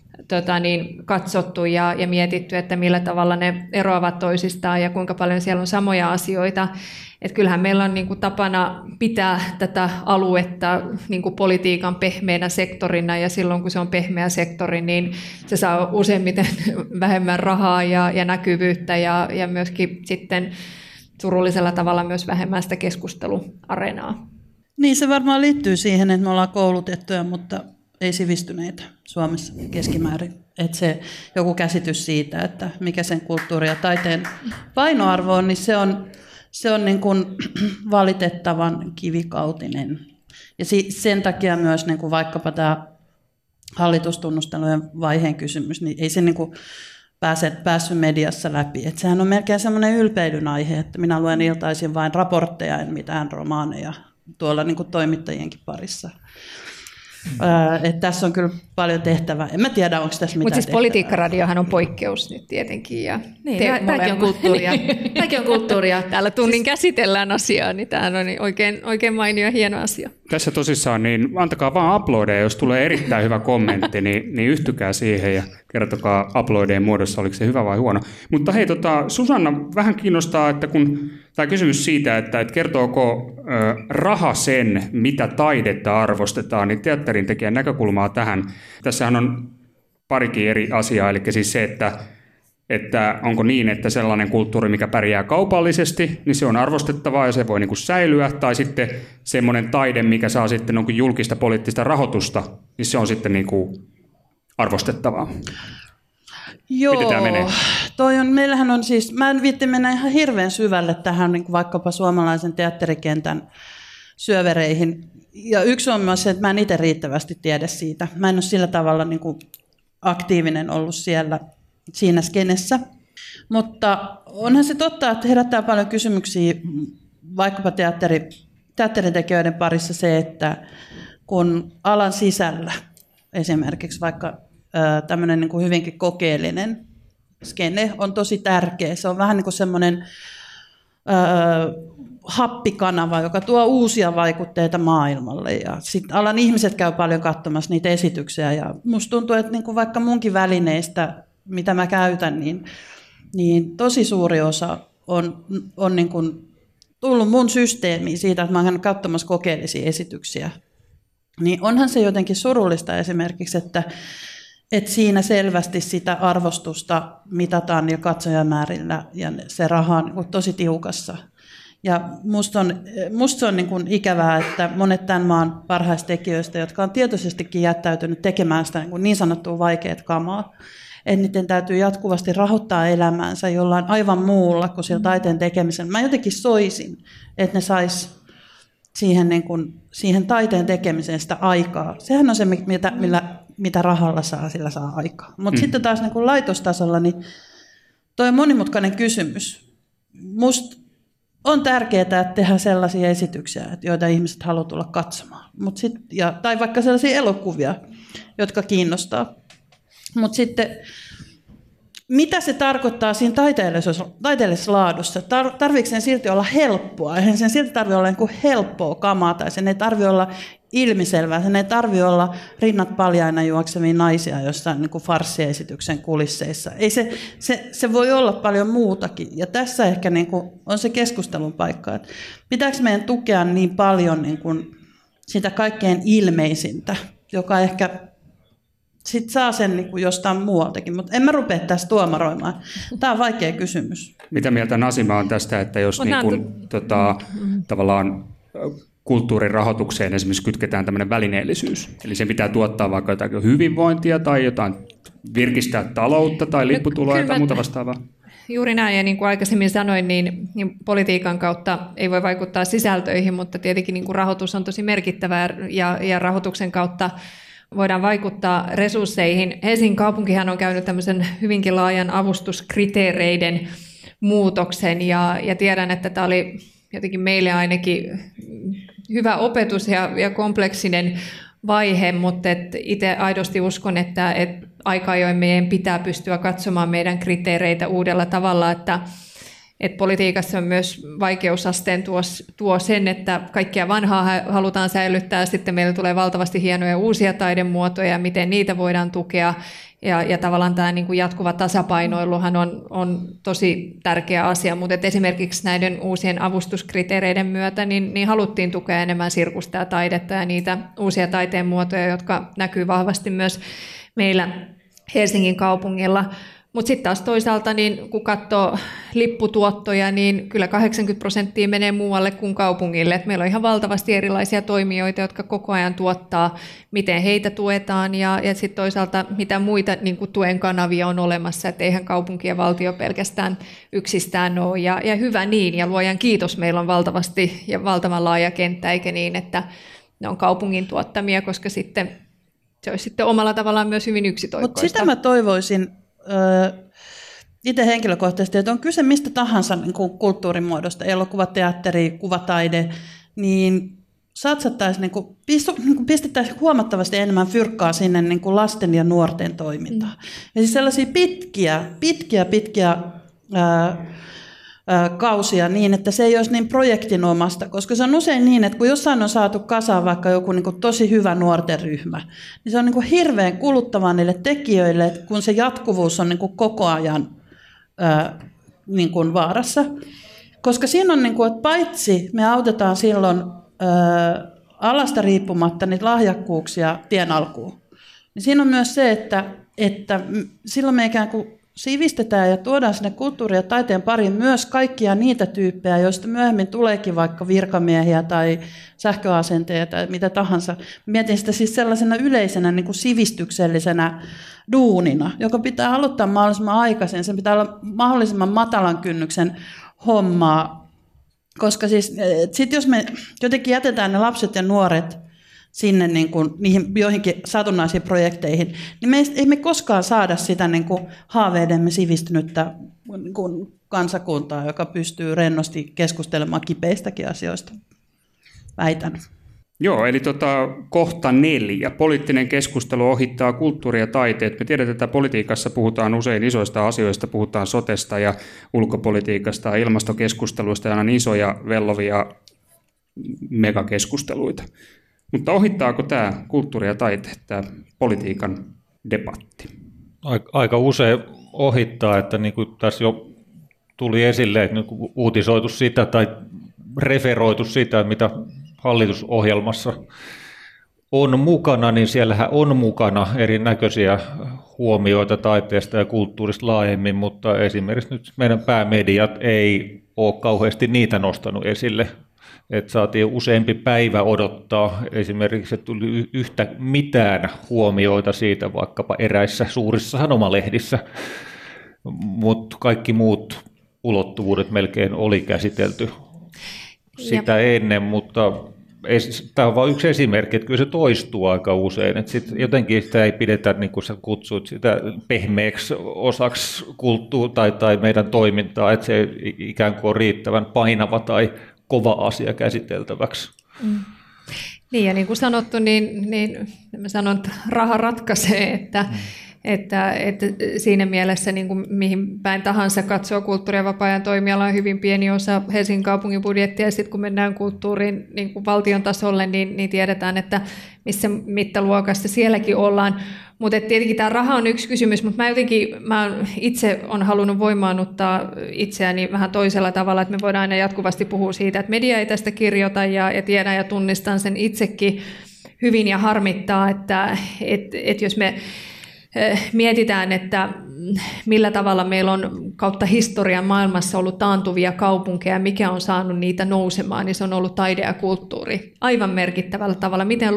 Speaker 5: katsottu ja mietitty, että millä tavalla ne eroavat toisistaan ja kuinka paljon siellä on samoja asioita. Että kyllähän meillä on niin kuin tapana pitää tätä aluetta niin kuin politiikan pehmeänä sektorina, ja silloin kun se on pehmeä sektori, niin se saa useimmiten vähemmän rahaa ja näkyvyyttä ja myöskin sitten surullisella tavalla myös vähemmän sitä keskusteluareenaa.
Speaker 6: Niin, se varmaan liittyy siihen, että me ollaan koulutettuja, mutta ei sivistyneitä Suomessa keskimäärin. Että se joku käsitys siitä, että mikä sen kulttuuri- ja taiteen painoarvo on, niin se on niin kuin valitettavan kivikautinen. Ja sen takia myös niin kuin vaikkapa tämä hallitustunnustelujen vaiheen kysymys, niin ei se niin kuin päässyt mediassa läpi. Että sehän on melkein semmoinen ylpeilyn aihe, että minä luen iltaisin vain raportteja, en mitään romaaneja tuolla niin kuin toimittajienkin parissa. Että tässä on kyllä paljon tehtävää. En mä tiedä, onko tässä mitään
Speaker 5: Mutta siis
Speaker 6: tehtävää.
Speaker 5: Politiikkaradiohan on poikkeus nyt tietenkin. Ja
Speaker 3: niin, tämäkin on kulttuuria. Tämäkin on kulttuuria.
Speaker 5: Täällä tunnin käsitellään asiaa, niin tämä on oikein mainio ja hieno asia.
Speaker 2: Tässä tosissaan, niin antakaa vaan aplodeja, jos tulee erittäin hyvä kommentti, niin yhtykää siihen ja kertokaa aplodeen muodossa, oliko se hyvä vai huono. Mutta hei, Susanna, vähän kiinnostaa, että tämä kysymys siitä, että kertooko raha sen, mitä taidetta arvostetaan, niin teatterin tekijän näkökulmaa tähän. Tässähän on parikin eri asiaa, eli siis se, että onko niin, että sellainen kulttuuri, mikä pärjää kaupallisesti, niin se on arvostettavaa ja se voi niin kuin säilyä, tai sitten semmoinen taide, mikä saa sitten julkista poliittista rahoitusta, niin se on sitten niin kuin arvostettavaa.
Speaker 6: Joo,
Speaker 2: Miten tämä menee?
Speaker 6: Meillähän on siis, mä en viitti mennä ihan hirveän syvälle tähän niin kuin vaikkapa suomalaisen teatterikentän syövereihin. Ja yksi on myös se, että mä en itse riittävästi tiedä siitä. Mä en ole sillä tavalla niin kuin aktiivinen ollut siinä skenessä. Mutta onhan se totta, että herättää paljon kysymyksiä vaikkapa teatteritekijöiden parissa se, että kun alan sisällä esimerkiksi vaikka tämmöinen niin kuin hyvinkin kokeellinen skene on tosi tärkeä. Se on vähän niin kuin semmoinen happikanava, joka tuo uusia vaikutteita maailmalle. Ja sitten alan ihmiset käy paljon katsomassa niitä esityksiä. Ja musta tuntuu, että niin kuin vaikka munkin välineistä, mitä mä käytän, niin tosi suuri osa on niin kuin tullut mun systeemiin siitä, että mä oon käynyt katsomassa kokeellisia esityksiä. Niin onhan se jotenkin surullista esimerkiksi, että siinä selvästi sitä arvostusta mitataan jo katsojamäärillä ja se raha on niin tosi tiukassa. Ja musta on niin kuin ikävää, että monet tämän maan parhaista tekijöistä, jotka on tietoisestikin jättäytynyt tekemään sitä niin sanottua vaikeat kamaa, että niiden täytyy jatkuvasti rahoittaa elämäänsä jollain aivan muulla kuin sillä taiteen tekemisen. Mä jotenkin soisin, että ne sais siihen taiteen tekemiseen sitä aikaa. Sehän on se, mitä rahalla sillä saa aikaa. Mutta sitten taas niin kuin laitostasolla, niin toi on monimutkainen kysymys. Musta on tärkeää, että tehdään sellaisia esityksiä, joita ihmiset haluaa tulla katsomaan. Tai vaikka sellaisia elokuvia, jotka kiinnostaa. Mutta sitten, mitä se tarkoittaa siinä taiteellisessa laadussa? Tarvitseeko sen silti olla helppoa? Eihän sen silti tarvitse olla niin helppoa kamaa, tai sen ei tarvitse olla ilmiselvää. Sen ei tarvitse olla rinnat paljaina juoksevia naisia jossain niin farssiesityksen kulisseissa. Ei se voi olla paljon muutakin. Ja tässä ehkä niin kuin on se keskustelun paikka. Että pitääkö meidän tukea niin paljon niin kuin sitä kaikkein ilmeisintä, joka ehkä sitten saa sen niin kuin jostain muualtakin, mutta en mä rupea tästä tuomaroimaan. Tämä on vaikea kysymys.
Speaker 2: Mitä mieltä Nasima on tästä, että jos niin kuin, tavallaan kulttuurin rahoitukseen esimerkiksi kytketään tämmöinen välineellisyys, eli se pitää tuottaa vaikka jotain hyvinvointia tai jotain virkistää taloutta tai lipputuloja tai muuta vastaavaa?
Speaker 5: Juuri näin, ja niin kuin aikaisemmin sanoin, niin politiikan kautta ei voi vaikuttaa sisältöihin, mutta tietenkin niin kuin rahoitus on tosi merkittävää, ja rahoituksen kautta voidaan vaikuttaa resursseihin. Helsingin kaupunkihan on käynyt tämmöisen hyvinkin laajan avustuskriteereiden muutoksen, ja tiedän, että tämä oli jotenkin meille ainakin hyvä opetus ja kompleksinen vaihe, mutta itse aidosti uskon, että aika ajoin meidän pitää pystyä katsomaan meidän kriteereitä uudella tavalla, että politiikassa on myös vaikeusasteen tuo sen, että kaikkia vanhaa halutaan säilyttää, sitten meillä tulee valtavasti hienoja uusia taidemuotoja, miten niitä voidaan tukea, ja tavallaan tämä niin kuin jatkuva tasapainoiluhan on tosi tärkeä asia, mutta esimerkiksi näiden uusien avustuskriteereiden myötä niin haluttiin tukea enemmän sirkusta ja taidetta ja niitä uusia taiteen muotoja, jotka näkyy vahvasti myös meillä Helsingin kaupungilla. Mutta sitten taas toisaalta, niin kun katsoo lipputuottoja, niin kyllä 80% menee muualle kuin kaupungille. Et meillä on ihan valtavasti erilaisia toimijoita, jotka koko ajan tuottaa, miten heitä tuetaan, ja sitten toisaalta mitä muita niin kuin tuen kanavia on olemassa. Et eihän kaupunki ja valtio pelkästään yksistään ole, ja hyvä niin, ja luojan kiitos, meillä on valtavasti ja valtavan laaja kenttä, eikä niin, että ne on kaupungin tuottamia, koska sitten se olisi sitten omalla tavallaan myös hyvin yksitoikkoista.
Speaker 6: Mutta sitä mä toivoisin itse henkilökohtaisesti, että on kyse mistä tahansa niin kuin kulttuurimuodosta, elokuva, teatteri, kuvataide, niin satsattaisiin, pistettäisiin huomattavasti enemmän fyrkkaa sinne niin kuin lasten ja nuorten toimintaan. Ja siis sellaisia pitkiä kausia niin, että se ei olisi niin projektinomasta, koska se on usein niin, että kun jossain on saatu kasaan vaikka joku niin kuin tosi hyvä nuorten ryhmä, niin se on niin kuin hirveän kuluttavaa niille tekijöille, että kun se jatkuvuus on niin kuin koko ajan niin kuin vaarassa. Koska siinä on, niin kuin, että paitsi me autetaan silloin alasta riippumatta niitä lahjakkuuksia tien alkuun, niin siinä on myös se, että silloin me ikään kuin sivistetään ja tuodaan sinne kulttuuri- ja taiteen pariin myös kaikkia niitä tyyppejä, joista myöhemmin tuleekin vaikka virkamiehiä tai sähköasenteja tai mitä tahansa. Mietin sitä siis sellaisena yleisenä niin kuin sivistyksellisenä duunina, joka pitää aloittaa mahdollisimman aikaisin. Sen pitää olla mahdollisimman matalan kynnyksen hommaa, koska siis sit jos me jotenkin jätetään ne lapset ja nuoret sinne niin kuin, niihin joihinkin satunnaisiin projekteihin, niin ei me koskaan saada sitä niin kuin haaveidemme sivistynyttä niin kuin kansakuntaa, joka pystyy rennosti keskustelemaan kipeistäkin asioista. Väitän.
Speaker 2: Joo, eli kohta 4. Poliittinen keskustelu ohittaa kulttuuri ja taiteet. Me tiedetään, että politiikassa puhutaan usein isoista asioista, puhutaan sotesta ja ulkopolitiikasta ja ilmastokeskusteluista ja on isoja vellovia megakeskusteluita. Mutta ohittaako tämä kulttuuri ja taiteet, tämä politiikan debatti?
Speaker 4: Aika usein ohittaa, että niin kuin tässä jo tuli esille, että niin kuin uutisoitu sitä tai referoitu sitä, mitä hallitusohjelmassa on mukana, niin siellähän on mukana erinäköisiä huomioita taiteesta ja kulttuurista laajemmin, mutta esimerkiksi nyt meidän päämediat ei ole kauheasti niitä nostanut esille. Että saatiin useampi päivä odottaa esimerkiksi, että tuli yhtä mitään huomioita siitä vaikkapa eräissä suurissa sanomalehdissä, mutta kaikki muut ulottuvuudet melkein oli käsitelty sitä ennen, mutta tämä on vain yksi esimerkki, että kyllä se toistuu aika usein, että sit jotenkin sitä ei pidetä, niin kuin sä kutsut, sitä pehmeäksi osaksi kulttuuria tai meidän toimintaa, että se ikään kuin on riittävän painava tai kova asia käsiteltäväksi.
Speaker 5: Niin ja niin kuin sanottu, niin mä sanon, että raha ratkaisee, että siinä mielessä niin kuin mihin päin tahansa katsoo kulttuuri- ja vapaa-ajan toimiala on hyvin pieni osa Helsingin kaupungin budjettia, ja sitten kun mennään kulttuuriin niin kuin valtion tasolle, niin tiedetään, että missä mittaluokassa sielläkin ollaan. Mutta tietenkin tämä raha on yksi kysymys, mutta mä itse olen halunnut voimaannuttaa itseäni vähän toisella tavalla, että me voidaan aina jatkuvasti puhua siitä, että media ei tästä kirjoita ja tiedän ja tunnistan sen itsekin hyvin ja harmittaa, että jos me mietitään, että millä tavalla meillä on kautta historian maailmassa ollut taantuvia kaupunkeja, mikä on saanut niitä nousemaan, niin se on ollut taide ja kulttuuri aivan merkittävällä tavalla. Miten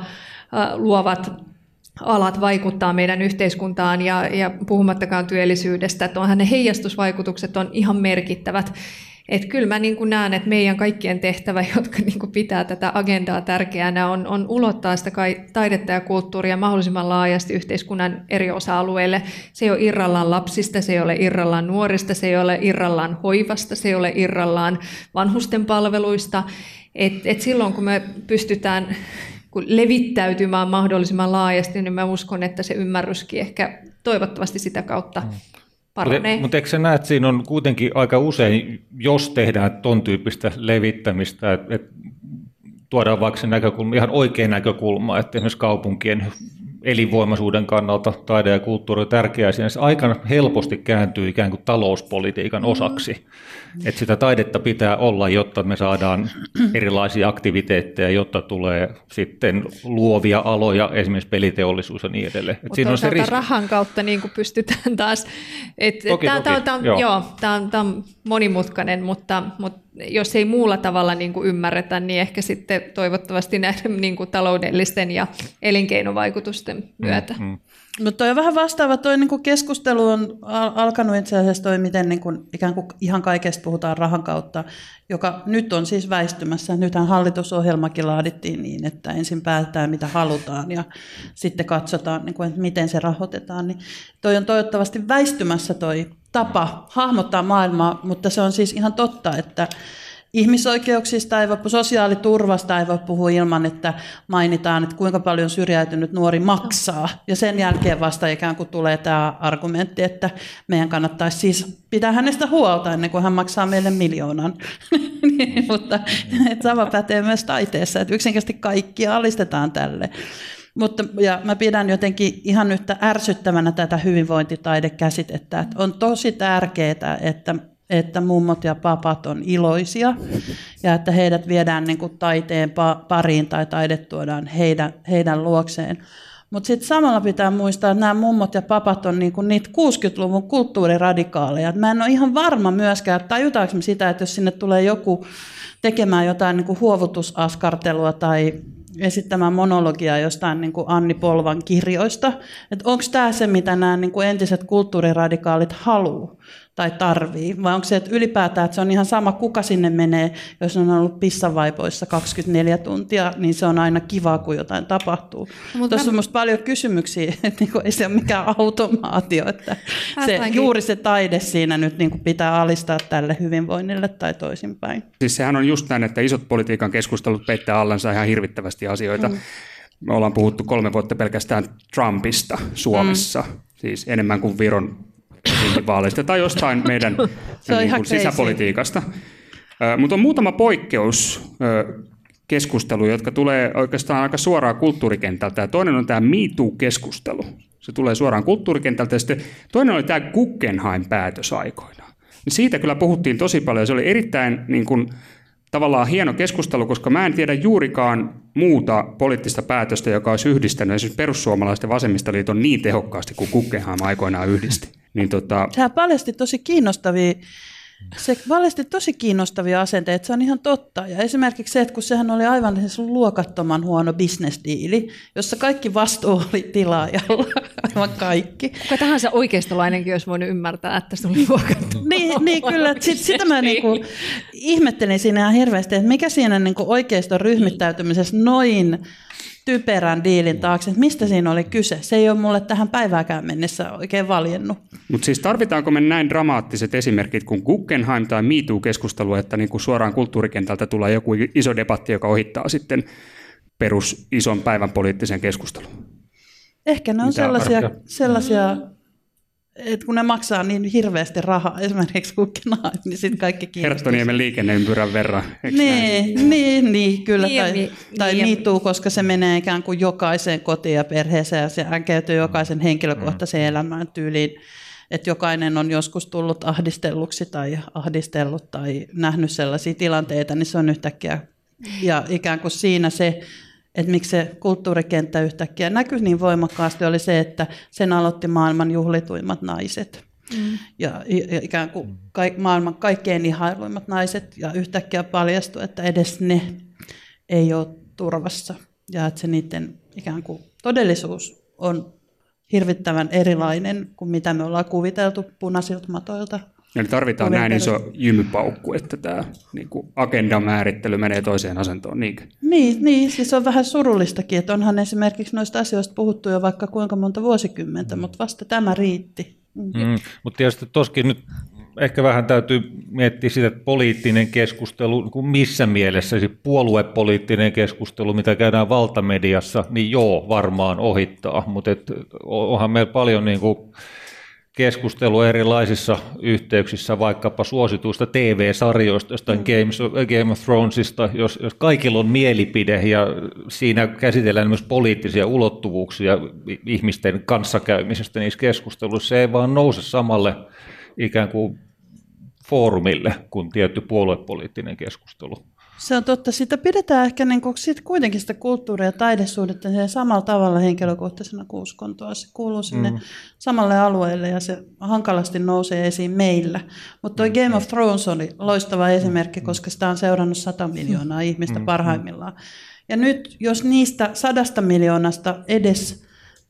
Speaker 5: luovat alat vaikuttaa meidän yhteiskuntaan ja puhumattakaan työllisyydestä, että onhan ne heijastusvaikutukset on ihan merkittävät. Että kyllä mä niin kuin näen, että meidän kaikkien tehtävä, jotka niin kuin pitää tätä agendaa tärkeänä, on ulottaa sitä taidetta ja kulttuuria mahdollisimman laajasti yhteiskunnan eri osa-alueille. Se ei ole irrallaan lapsista, se ei ole irrallaan nuorista, se ei ole irrallaan hoivasta, se ei ole irrallaan vanhusten palveluista. Et silloin kun me pystytään levittäytymään mahdollisimman laajasti, niin mä uskon, että se ymmärryskin ehkä toivottavasti sitä kautta paranee.
Speaker 4: Mutta eikö sä näe, että siinä on kuitenkin aika usein, jos tehdään ton tyyppistä levittämistä, että tuodaan vaikka se näkökulma, ihan oikea näkökulma, että esimerkiksi kaupunkien elinvoimaisuuden kannalta taide ja kulttuuri on tärkeää, siinä se aika helposti kääntyy ikään kuin talouspolitiikan osaksi. Että sitä taidetta pitää olla, jotta me saadaan erilaisia aktiviteetteja, jotta tulee sitten luovia aloja, esimerkiksi peliteollisuus ja niin edelleen.
Speaker 5: Mutta toisaalta rahan kautta niin kuin pystytään taas, tämä on monimutkainen, mutta jos ei muulla tavalla niin kuin ymmärretä, niin ehkä sitten toivottavasti näiden niin kuin taloudellisten ja elinkeinovaikutusten myötä.
Speaker 6: Mutta on vähän vastaava, toi niin kuin keskustelu on alkanut itse asiassa toi, miten niin kuin ikään kuin ihan kaikesta puhutaan rahan kautta, joka nyt on siis väistymässä. Nythän hallitusohjelmakin laadittiin niin, että ensin päätetään mitä halutaan ja sitten katsotaan, niin kuin, että miten se rahoitetaan. Niin toi on toivottavasti väistymässä toi tapa hahmottaa maailmaa, mutta se on siis ihan totta, että ihmisoikeuksista ei voi, sosiaaliturvasta ei voi puhua ilman, että mainitaan, että kuinka paljon syrjäytynyt nuori maksaa. Ja sen jälkeen vasta ikään kuin tulee tämä argumentti, että meidän kannattaisi siis pitää hänestä huolta ennen kuin hän maksaa meille 1 000 000. Mutta sama pätee myös taiteessa, että yksinkertaisesti kaikki alistetaan tälle. Ja mä pidän jotenkin ihan yhtä ärsyttävänä tätä hyvinvointitaidekäsitettä, että on tosi tärkeää, että mummot ja papat on iloisia ja että heidät viedään niin kuin taiteen pariin tai taide tuodaan heidän luokseen. Mutta sitten samalla pitää muistaa, että nämä mummot ja papat on niinku niitä 60-luvun kulttuuriradikaaleja. Mä en ole ihan varma myöskään, että tajutaanko me sitä, että jos sinne tulee joku tekemään jotain niinku huovutusaskartelua tai esittämään monologiaa jostain niinku Anni Polvan kirjoista, että onko tämä se, mitä nämä niinku entiset kulttuuriradikaalit haluaa tai tarvii, vai onko se, että ylipäätään, että se on ihan sama, kuka sinne menee, jos on ollut pissanvaipoissa 24 tuntia, niin se on aina kivaa, kun jotain tapahtuu. Tuossa on musta paljon kysymyksiä, että niinku ei se ole mikään automaatio, että juuri se taide siinä nyt niinku pitää alistaa tälle hyvinvoinnille tai toisinpäin.
Speaker 2: Siis sehän on just näin, että isot politiikan keskustelut peittää allensa ihan hirvittävästi asioita. Me ollaan puhuttu 3 vuotta pelkästään Trumpista Suomessa, siis enemmän kuin Viron vaaleista tai jostain meidän niin sisäpolitiikasta. Mutta on muutama poikkeus keskustelu, jotka tulee oikeastaan aika suoraan kulttuurikentältä. Ja toinen on tämä Me Too-keskustelu. Se tulee suoraan kulttuurikentältä. Ja sitten toinen oli tämä Guggenheim-päätös aikoinaan. Siitä kyllä puhuttiin tosi paljon. Se oli erittäin niin kuin, tavallaan hieno keskustelu, koska mä en tiedä juurikaan muuta poliittista päätöstä, joka olisi yhdistänyt esimerkiksi perussuomalaisten vasemmistoliiton niin tehokkaasti kuin Guggenheim aikoinaan yhdisti. Niin
Speaker 6: Sehän paljasti tosi kiinnostavia asenteita, se on ihan totta. Ja esimerkiksi se, että kun sehän oli aivan luokattoman huono business-diili, jossa kaikki vastuu oli tilaajalla, aivan kaikki.
Speaker 5: Kuka tahansa oikeistolainenkin olisi voinut ymmärtää, että se oli luokattoman
Speaker 6: niin kyllä, sitä mä niinku ihmettelin siinä ihan hirveästi, että mikä siinä niinku oikeiston ryhmittäytymisessä noin typerän diilin taakse, että mistä siinä oli kyse. Se ei ole mulle tähän päivääkään mennessä oikein valjennut.
Speaker 2: Mutta siis tarvitaanko me näin dramaattiset esimerkit kuin Guggenheim tai Me Too-keskustelu, että niinku suoraan kulttuurikentältä tulee joku iso debatti, joka ohittaa sitten ison päivän poliittisen keskustelun?
Speaker 6: Ehkä ne on sellaisia että kun ne maksaa niin hirveästi rahaa, esimerkiksi Guggenheim, niin sitten kaikki kiinnostaa.
Speaker 2: Herttoniemen liikenneympyrän verran.
Speaker 6: Niin, kyllä. Tai niituu, koska se menee ikään kuin jokaiseen kotiin ja perheeseen ja se änkeytyy jokaisen henkilökohtaiseen elämään tyyliin. Että jokainen on joskus tullut ahdistelluksi tai ahdistellut tai nähnyt sellaisia tilanteita, niin se on yhtäkkiä. Ja ikään kuin siinä se, että miksi se kulttuurikenttä yhtäkkiä näkyi niin voimakkaasti, oli se, että sen aloitti maailman juhlituimmat naiset. Ja ikään kuin maailman kaikkein ihailuimmat naiset, ja yhtäkkiä paljastui, että edes ne ei ole turvassa. Ja että se niiden ikään kuin todellisuus on hirvittävän erilainen kuin mitä me ollaan kuviteltu punaisilta matoilta.
Speaker 2: Eli tarvitaan näin iso jymypaukku, että tämä niinku agendan määrittely menee toiseen asentoon, niinkö?
Speaker 6: Niin, siis on vähän surullistakin, että onhan esimerkiksi noista asioista puhuttu jo vaikka kuinka monta vuosikymmentä, mutta vasta tämä riitti.
Speaker 4: Mutta tietysti toskin nyt ehkä vähän täytyy miettiä sitä, että poliittinen keskustelu, missä mielessä se puoluepoliittinen keskustelu, mitä käydään valtamediassa, niin joo, varmaan ohittaa, mutta onhan meillä paljon niin kuin keskustelua erilaisissa yhteyksissä, vaikkapa suosituista TV-sarjoista, jostain Game of Thronesista, jos kaikilla on mielipide ja siinä käsitellään myös poliittisia ulottuvuuksia ihmisten kanssakäymisestä niissä keskusteluissa, se ei vaan nouse samalle ikään kuin foorumille kuin tietty puoluepoliittinen keskustelu.
Speaker 6: Se on totta. Sitä pidetään ehkä niin kuin, kuitenkin sitä kulttuuria ja taidesuhdetta samalla tavalla henkilökohtaisena kuin uskontoa. Se kuuluu sinne samalle alueelle ja se hankalasti nousee esiin meillä. Mutta tuo Game of Thrones oli loistava esimerkki, koska sitä on seurannut 100 miljoonaa ihmistä parhaimmillaan. Ja nyt jos niistä 100 miljoonasta edes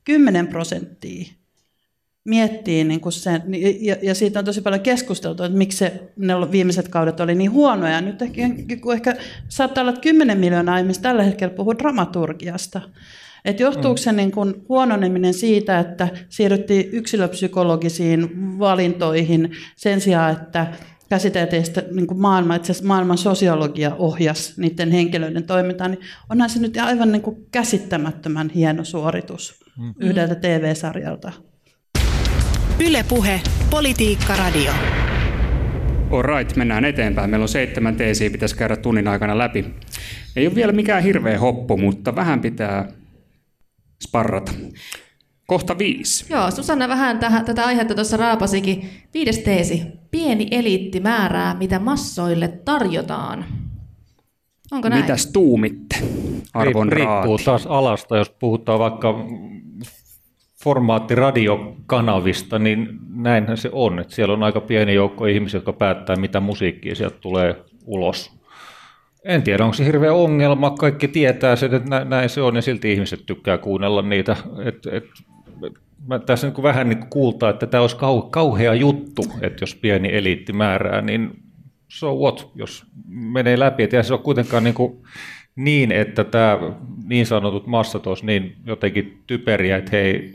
Speaker 6: 10% miettii niin kuin sen, ja siitä on tosi paljon keskusteltu, että miksi ne viimeiset kaudet oli niin huonoja. Nyt ehkä saattaa olla, että 10 miljoonaa ihmistä tällä hetkellä puhuu dramaturgiasta. Että johtuuko se niin kuin huononeminen siitä, että siirryttiin yksilöpsykologisiin valintoihin sen sijaan, että käsiteltiin sitä niin kuin maailman sosiologia ohjasi niiden henkilöiden toimintaan, niin onhan se nyt aivan niin kuin käsittämättömän hieno suoritus yhdeltä TV-sarjalta.
Speaker 1: Yle Puhe, Politiikka Radio.
Speaker 2: Alright, mennään eteenpäin. Meillä on 7 teesiä, pitäisi käydä tunnin aikana läpi. Ei ole vielä mikään hirveä hoppu, mutta vähän pitää sparrata. Kohta 5.
Speaker 3: Joo, Susanna vähän tätä aihetta tuossa raapasikin. 5. teesi. Pieni eliitti määrää, mitä massoille tarjotaan. Onko näin?
Speaker 2: Mitäs tuumitte, arvon
Speaker 4: Riippuu
Speaker 2: raati?
Speaker 4: taas alasta, jos puhutaan vaikka formaattiradiokanavista, niin näinhän se on. Että siellä on aika pieni joukko ihmisiä, jotka päättää, mitä musiikkia sieltä tulee ulos. En tiedä, onko se hirveä ongelma. Kaikki tietää sen, että näin se on, ja silti ihmiset tykkää kuunnella niitä. Mä tässä niin vähän niin kuultaa, että tämä olisi kauhea juttu, että jos pieni eliitti määrää, niin so what, jos menee läpi. Et se on kuitenkaan niin, että tämä niin sanotut massat olisi niin jotenkin typeriä, että he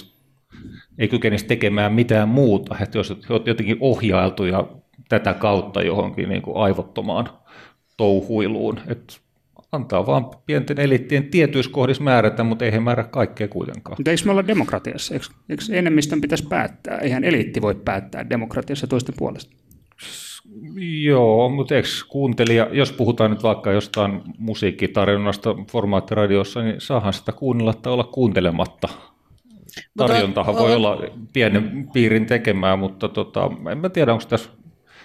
Speaker 4: ei kykenisi tekemään mitään muuta, että jos olet jotenkin ohjailtuja tätä kautta johonkin niin kuin aivottomaan touhuiluun, että antaa vaan pienten eliittien tietyissä kohdissa määrätä, mutta ei he määrä kaikkea kuitenkaan.
Speaker 2: Mutta eikö me olla demokratiassa? Eikö enemmistön pitäisi päättää? Eihän eliitti voi päättää demokratiassa toisten puolesta.
Speaker 4: Joo, mutta eikö kuuntelija, jos puhutaan nyt vaikka jostain musiikkitarjonnasta formaattiradiossa, niin saahan sitä kuunnella tai olla kuuntelematta. Tarjontahan voi olla pienen piirin tekemään, mutta en mä tiedä, onko tässä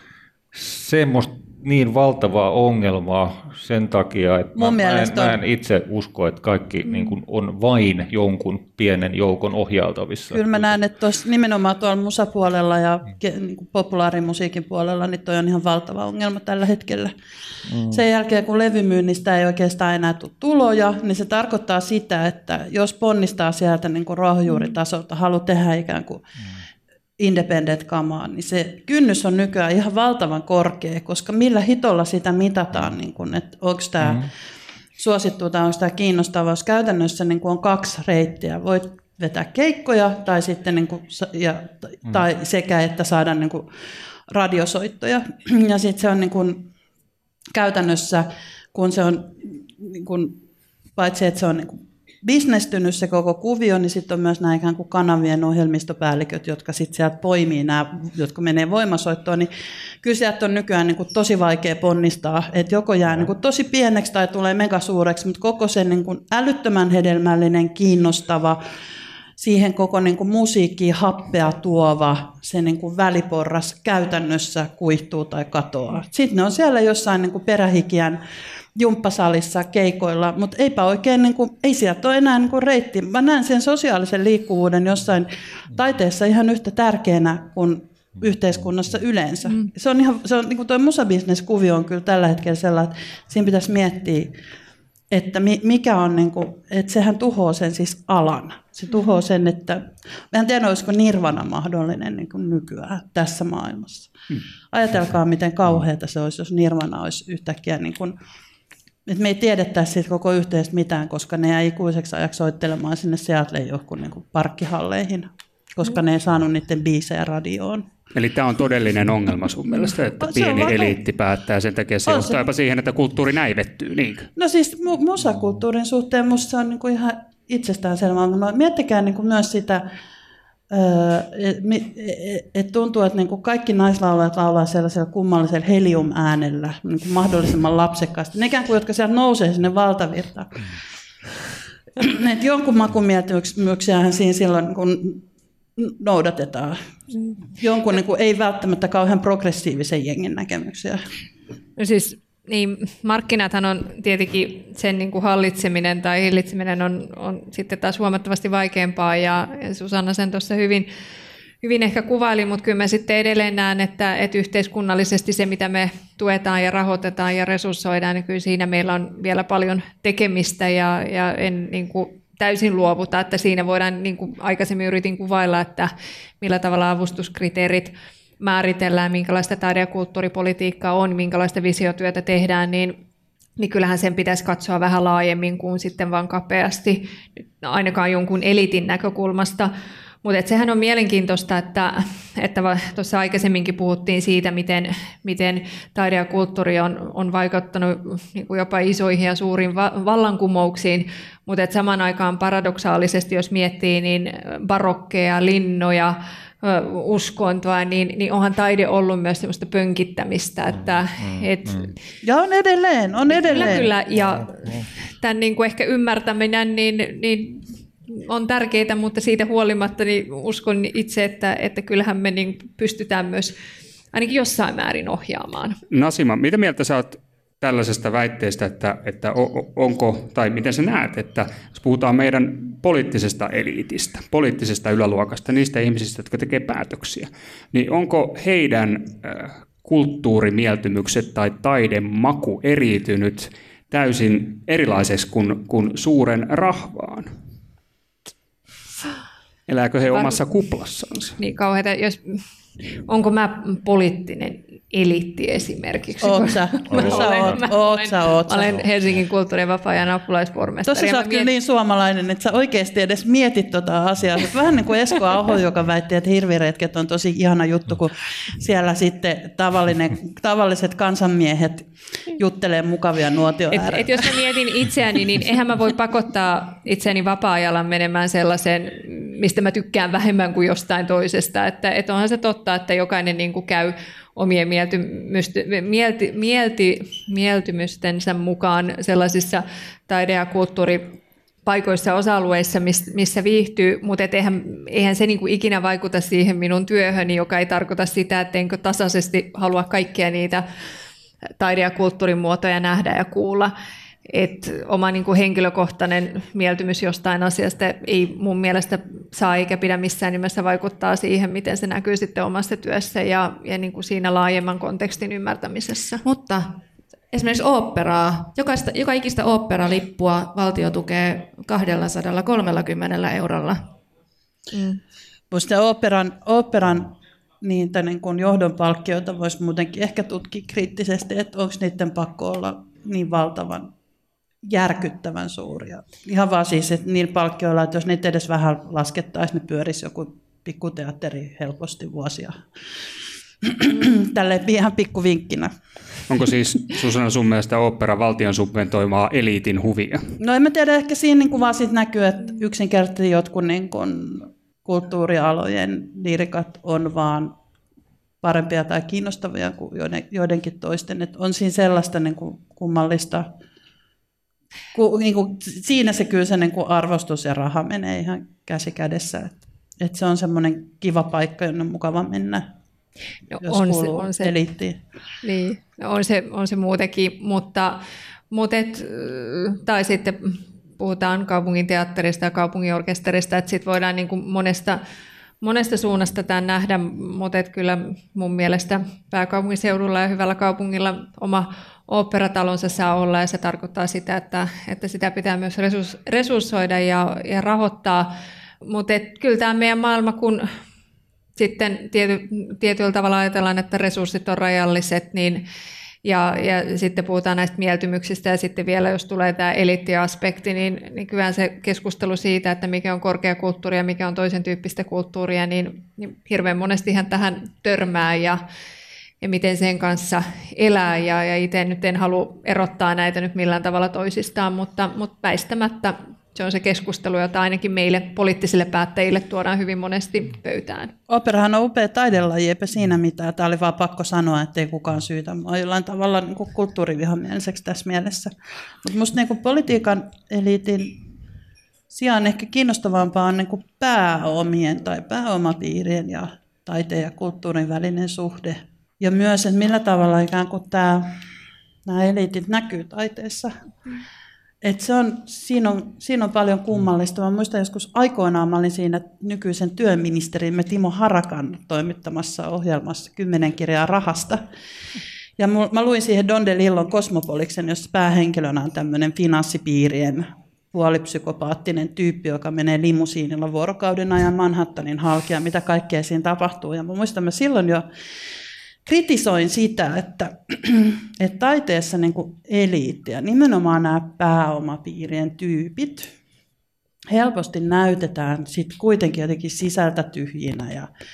Speaker 4: semmoista niin valtavaa ongelmaa sen takia, että mä en itse usko, että kaikki niin kuin on vain jonkun pienen joukon ohjaltavissa.
Speaker 6: Kyllä mä näen, että nimenomaan tuolla musapuolella ja niin kuin populaarimusiikin puolella niin toi on ihan valtava ongelma tällä hetkellä. Sen jälkeen, kun levymyynnistä ei oikeastaan enää tule tuloja, niin se tarkoittaa sitä, että jos ponnistaa sieltä niin kuin ruohonjuuritasolta, haluaa tehdä ikään kuin independent-kamaa, niin se kynnys on nykyään ihan valtavan korkea, koska millä hitolla sitä mitataan, niin kun, että onko tämä suosittua tai onko tämä kiinnostavaa, jos käytännössä niin kun on 2 reittiä. Voit vetää keikkoja tai sitten niin kun, tai sekä että saada niin kun radiosoittoja. Ja sitten se on niin kun, käytännössä, kun se on niin kun, paitsi että se on niin kun, bisnestynyt se koko kuvio, niin sitten on myös nämä ikään kuin kanavien ohjelmistopäälliköt, jotka sitten sieltä poimii nämä, jotka menee voimasoittoon, niin kyllä sieltä on nykyään niin kuin tosi vaikea ponnistaa, että joko jää niin kuin tosi pieneksi tai tulee megasuureksi, mutta koko se niin kuin älyttömän hedelmällinen, kiinnostava, siihen koko niin kuin musiikkiin happea tuova, se niin kuin väliporras käytännössä kuihtuu tai katoaa. Sitten ne on siellä jossain niin kuin perähikiän jumppasalissa, keikoilla, mutta eipä oikein, niin kuin, ei sieltä ole enää niin kuin reitti. Mä näen sen sosiaalisen liikkuvuuden jossain taiteessa ihan yhtä tärkeänä kuin yhteiskunnassa yleensä. Se on niin kuin tuo musabisneskuvio on kyllä tällä hetkellä sellainen, että siinä pitäisi miettiä, että mikä on, niin kuin, että sehän tuhoaa sen siis alan. Se tuhoaa sen, että mä en tiedä, olisiko nirvana mahdollinen niin kuin nykyään tässä maailmassa. Ajatelkaa, miten kauheata se olisi, jos nirvana olisi yhtäkkiä niin kuin, että me ei tiedettäisi siitä koko yhteistä mitään, koska ne ei ikuiseksi ajaksi soittelemaan sinne Seattleen johonkin niin parkkihalleihin, koska ne ei saanut niiden biisejä radioon.
Speaker 2: Eli tämä on todellinen ongelma sun mielestä, että pieni eliitti päättää, sen takia se johtaa jopa siihen, että kulttuuri näivettyy. Niinkö?
Speaker 6: No siis musakulttuurin suhteen musta se on niin kuin ihan itsestäänselvä ongelma. Miettikää niin kuin myös sitä, että tuntuu, että niin kuin kaikki naislaulajat laulaa sellaisella kummallisella helium-äänellä, niin kuin mahdollisimman lapsekkaasti. Ne ikään kuin, jotka sieltä nousee sinne valtavirtaan. Että jonkun makumieltymyksiähän siinä silloin kun noudatetaan. Jonkun niin kuin, ei välttämättä kauhean progressiivisen jengin näkemyksiä.
Speaker 5: No siis, niin, markkinathan on tietenkin sen niin kuin hallitseminen tai hillitseminen on sitten taas huomattavasti vaikeampaa ja Susanna sen tuossa hyvin ehkä kuvaili, mutta kyllä mä sitten edelleen näen, että yhteiskunnallisesti se, mitä me tuetaan ja rahoitetaan ja resurssoidaan, niin kyllä siinä meillä on vielä paljon tekemistä ja en niin kuin täysin luovuta, että siinä voidaan, niin kuin aikaisemmin yritin kuvailla, että millä tavalla avustuskriteerit määritellään, minkälaista taide- ja kulttuuripolitiikkaa on, minkälaista visiotyötä tehdään, niin kyllähän sen pitäisi katsoa vähän laajemmin kuin sitten vaan kapeasti, ainakaan jonkun eliitin näkökulmasta. Mutta sehän on mielenkiintoista, että tuossa aikaisemminkin puhuttiin siitä, miten taide ja kulttuuri on vaikuttanut niin kuin jopa isoihin ja suuriin vallankumouksiin, mutta samaan aikaan paradoksaalisesti, jos miettii, niin barokkeja, linnoja, uskontoa, niin onhan taide ollut myös semmoista pönkittämistä.
Speaker 6: Ja on edelleen.
Speaker 5: Kyllä, ja tämän niin kuin ehkä ymmärtäminen, niin on tärkeää, mutta siitä huolimatta niin uskon itse, että kyllähän me niin pystytään myös ainakin jossain määrin ohjaamaan.
Speaker 2: Nasima, mitä mieltä sä oot tällaisesta väitteestä, että onko, tai miten sä näet, että jos puhutaan meidän poliittisesta eliitistä, poliittisesta yläluokasta, niistä ihmisistä, jotka tekee päätöksiä, niin onko heidän kulttuurimieltymykset tai taidemaku eriytynyt täysin erilaiseksi kuin suuren rahvaan? Elääkö he omassa kuplassansa?
Speaker 5: Niin kauheita, onko mä poliittinen eliitti esimerkiksi?
Speaker 6: Oot sä.
Speaker 5: Mä olen Helsingin kulttuuri- ja vapaa-ajan apulaispormestari.
Speaker 6: Tuossa sä oot kyllä niin suomalainen, että sä oikeasti edes mietit tota asiaa. Vähän niin kuin Esko Aho, joka väitti, että hirviretket on tosi ihana juttu, kun siellä sitten tavalliset kansanmiehet juttelee mukavia nuotioäärejä.
Speaker 5: Jos mä mietin itseäni, niin eihän mä voi pakottaa itseäni vapaa-ajalla menemään sellaiseen, mistä mä tykkään vähemmän kuin jostain toisesta. Että onhan se totta, että jokainen niin kuin käy omien mieltymystensä mukaan sellaisissa taide- ja kulttuuripaikoissa, osa-alueissa, missä viihtyy, mutta eihän se niin kuin ikinä vaikuta siihen minun työhöni, joka ei tarkoita sitä, ettenkö tasaisesti halua kaikkia niitä taide- ja kulttuurimuotoja nähdä ja kuulla. Että oma niin kuin henkilökohtainen mieltymys jostain asiasta ei mun mielestä saa eikä pidä missään nimessä vaikuttaa siihen, miten se näkyy sitten omassa työssä ja niin kuin siinä laajemman kontekstin ymmärtämisessä.
Speaker 3: Mutta esimerkiksi oopperaa, joka ikistä oopperalippua valtio tukee 230 eurolla.
Speaker 6: Musta oopperan niitä niin kuin johdon palkkioita voisi muutenkin ehkä tutkia kriittisesti, että onko niiden pakko olla niin valtavan järkyttävän suuria. Ihan vaan siis, että niillä palkkioilla, että jos niitä edes vähän laskettaisiin, niin pyörisi joku pikkuteatteri helposti vuosia. Tälleen ihan pikkuvinkkinä.
Speaker 2: Onko siis, Susanna, sun mielestä ooppera valtion subventoimaa eliitin huvia?
Speaker 6: No en mä tiedä, ehkä siinä niin kuin vaan siitä näkyy, että yksinkertaisesti jotkut niin kuin kulttuurialojen lirikat on vaan parempia tai kiinnostavia kuin joidenkin toisten. Että on siinä sellaista niin kuin kummallista. Niin kuin, siinä se kyllä se niin kuin arvostus ja raha menee ihan käsi kädessä. Että se on semmoinen kiva paikka, jonne on mukava mennä, jos kuuluu eliittiin.
Speaker 5: Niin, on se muutenkin, mutta tai sitten puhutaan kaupungin teatterista ja kaupungin orkesterista, että sitten voidaan niin kuin monesta suunnasta tämän nähdä, mutta kyllä mun mielestä pääkaupunkiseudulla ja hyvällä kaupungilla oma oopperatalonsa saa olla, ja se tarkoittaa sitä, että sitä pitää myös resurssoida ja rahoittaa. Mutta kyllä tämä meidän maailma, kun sitten tietyllä tavalla ajatellaan, että resurssit on rajalliset, niin ja sitten puhutaan näistä mieltymyksistä, ja sitten vielä jos tulee tämä eliittiaspekti, niin kyllä se keskustelu siitä, että mikä on korkeakulttuuria ja mikä on toisen tyyppistä kulttuuria, niin hirveän monestihan tähän törmää ja miten sen kanssa elää, ja itse nyt en halua erottaa näitä nyt millään tavalla toisistaan, mutta väistämättä se on se keskustelu, jota ainakin meille poliittisille päättäjille tuodaan hyvin monesti pöytään.
Speaker 6: Operahan on upea taidelaji, eipä siinä mitään. Tämä oli vaan pakko sanoa, ettei kukaan syytä. Mä oon jollain tavalla niin kuin kulttuurivihamieliseksi tässä mielessä. Mutta minusta niin kuin politiikan eliitin sijaan ehkä kiinnostavampaa on niin kuin pääomien tai pääomapiirien ja taiteen ja kulttuurin välinen suhde. Ja myös, että millä tavalla ikään kuin nämä eliitit näkyy taiteessa. Että siinä on paljon kummallista. Mä muistan joskus aikoinaan, mä olin siinä nykyisen työministerimme Timo Harakan toimittamassa ohjelmassa 10 kirjaa rahasta. Ja mä luin siihen Don DeLillon Kosmopoliksen, jossa päähenkilönä on tämmöinen finanssipiirien puolipsykopaattinen tyyppi, joka menee limusiinilla vuorokauden ajan Manhattanin halki ja mitä kaikkea siinä tapahtuu. Ja mä muistan, mä silloin jo kritisoin sitä, että taiteessa niin kuin eliitti ja nimenomaan nämä pääomapiirien tyypit helposti näytetään sit kuitenkin jotenkin sisältä tyhjinä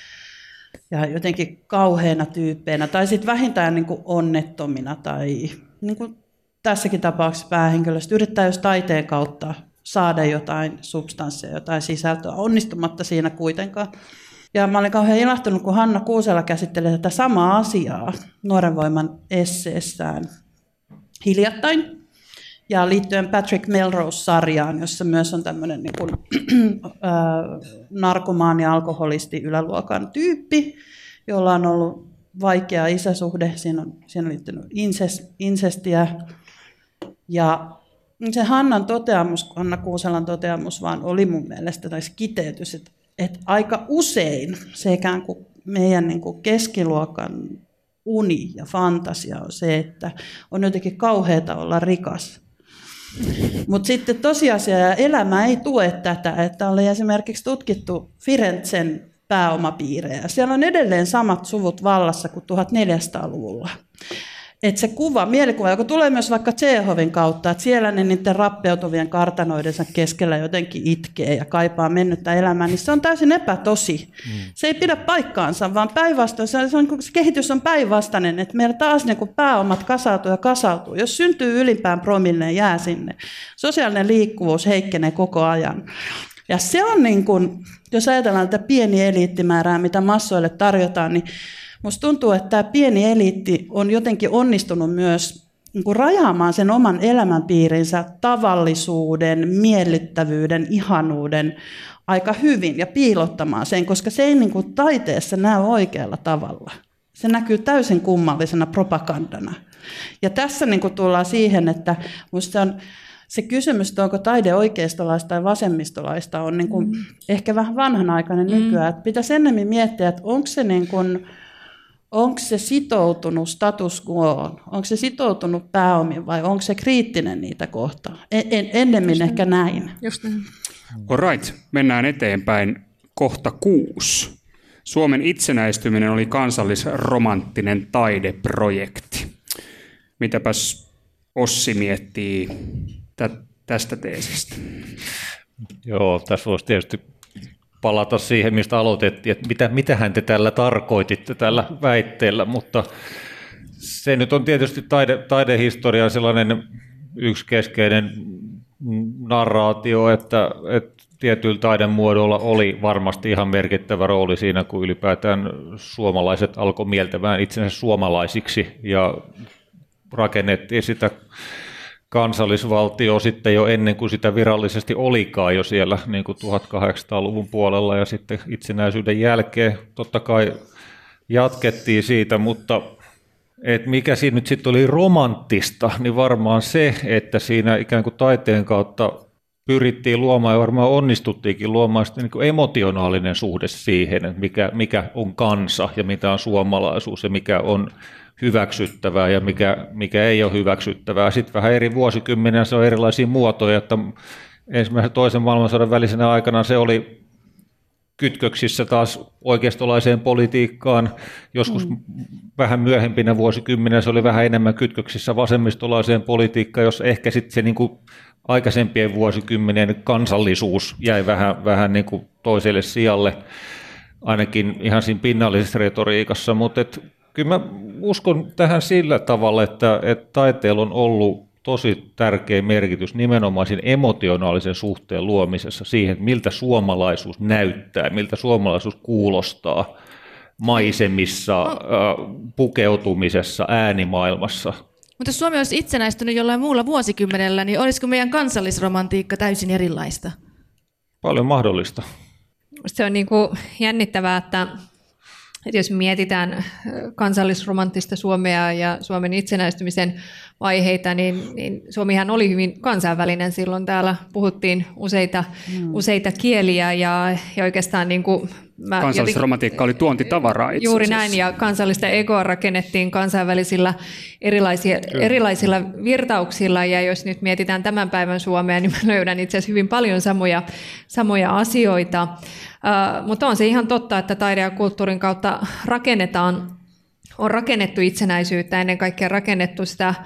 Speaker 6: ja jotenkin kauheina tyyppeinä tai sitten vähintään niin kuin onnettomina tai niin kuin tässäkin tapauksessa päähenkilöstä yrittää jos taiteen kautta saada jotain substanssia, jotain sisältöä, onnistumatta siinä kuitenkaan. Ja mä olin kauhean ilahtunut, kun Hanna Kuusela käsittelee tätä samaa asiaa Nuoren Voiman esseessään hiljattain. Ja liittyen Patrick Melrose-sarjaan, jossa myös on tämmöinen niin kuin, narkomaani, alkoholisti, yläluokan tyyppi, jolla on ollut vaikea isäsuhde, siinä on liittynyt insestiä. Ja se Hanna Kuuselan toteamus vaan oli mun mielestä, tai se kiteytys, että aika usein se ikään kuin meidän niin kuin keskiluokan uni ja fantasia on se, että on jotenkin kauheata olla rikas. Mutta sitten tosiasia ja elämä ei tue tätä, että oli esimerkiksi tutkittu Firenzen pääomapiirejä. Siellä on edelleen samat suvut vallassa kuin 1400-luvulla. Että se mielikuva, joka tulee myös vaikka Tšehovin kautta, että siellä ne niiden rappeutuvien kartanoidensa keskellä jotenkin itkee ja kaipaa mennyttä elämää, niin se on täysin epätosi. Se ei pidä paikkaansa, vaan päinvastoin se kehitys on päinvastainen, että meillä taas niin pääomat kasautuu ja kasautuu. Jos syntyy ylimpään promilleen, jää sinne. Sosiaalinen liikkuvuus heikkenee koko ajan. Ja se on, niin kuin, jos ajatellaan tätä pieni eliittimäärää, mitä massoille tarjotaan, niin musta tuntuu, että tämä pieni eliitti on jotenkin onnistunut myös niin kuin rajaamaan sen oman elämänpiirinsä tavallisuuden, miellyttävyyden, ihanuuden aika hyvin ja piilottamaan sen, koska se ei niin kuin taiteessa näy oikealla tavalla. Se näkyy täysin kummallisena propagandana. Ja tässä niin kuin tullaan siihen, että musta on se kysymys, että onko taide oikeistolaista tai vasemmistolaista, on niin kuin ehkä vähän vanhanaikainen nykyään. Että pitäisi ennemmin miettiä, että onko se sitoutunut status quoon, onko se sitoutunut pääomiin vai onko se kriittinen niitä kohtaan. Ennemmin ehkä näin.
Speaker 5: Just näin.
Speaker 2: Alright, mennään eteenpäin. Kohta 6. Suomen itsenäistyminen oli kansallisromanttinen taideprojekti. Mitäpäs Ossi miettii tästä teesistä?
Speaker 4: Joo, tässä voisi tietysti palata siihen, mistä aloitettiin, että mitähän te tällä tarkoititte tällä väitteellä, mutta se nyt on tietysti taidehistorian sellainen yksi keskeinen narraatio, että tietyillä taidemuodoilla oli varmasti ihan merkittävä rooli siinä, kun ylipäätään suomalaiset alkoi mieltämään itsensä suomalaisiksi ja rakennettiin sitä kansallisvaltio sitten jo ennen kuin sitä virallisesti olikaan jo siellä niin kuin 1800-luvun puolella ja sitten itsenäisyyden jälkeen totta kai jatkettiin siitä, mutta että mikä siinä nyt sitten oli romanttista, niin varmaan se, että siinä ikään kuin taiteen kautta pyrittiin luomaan ja varmaan onnistuttiinkin luomaan sitten niin kuin emotionaalinen suhde siihen, että mikä on kansa ja mitä on suomalaisuus ja mikä on hyväksyttävää ja mikä ei ole hyväksyttävää. Sitten vähän eri vuosikymmenä se on erilaisia muotoja, että ensimmäisen toisen maailmansodan välisenä aikana se oli kytköksissä taas oikeistolaiseen politiikkaan. Joskus vähän myöhempinä vuosikymmenä se oli vähän enemmän kytköksissä vasemmistolaiseen politiikkaan, jos ehkä sitten se niin kuin aikaisempien vuosikymmenien kansallisuus jäi vähän niin kuin toiselle sijalle, ainakin ihan siinä pinnallisessa retoriikassa, mutta kyllä mä uskon tähän sillä tavalla, että taiteella on ollut tosi tärkeä merkitys nimenomaan siinä emotionaalisen suhteen luomisessa siihen, että miltä suomalaisuus näyttää, miltä suomalaisuus kuulostaa maisemissa, pukeutumisessa, äänimaailmassa.
Speaker 3: Mutta jos Suomi olisi itsenäistynyt jollain muulla vuosikymmenellä, niin olisiko meidän kansallisromantiikka täysin erilaista?
Speaker 4: Paljon mahdollista.
Speaker 5: Se on niin kuin jännittävää, että jos mietitään kansallisromanttista Suomea ja Suomen itsenäistymisen vaiheita, niin Suomihan oli hyvin kansainvälinen silloin. Täällä puhuttiin useita kieliä ja oikeastaan niin kuin
Speaker 2: kansallisromantiikka oli tuontitavaraa itse asiassa.
Speaker 5: Juuri näin, ja kansallista egoa rakennettiin kansainvälisillä erilaisilla virtauksilla, ja jos nyt mietitään tämän päivän Suomea, niin mä löydän itse asiassa hyvin paljon samoja asioita. Mutta on se ihan totta, että taide- ja kulttuurin kautta on rakennettu itsenäisyyttä, ennen kaikkea rakennettu sitä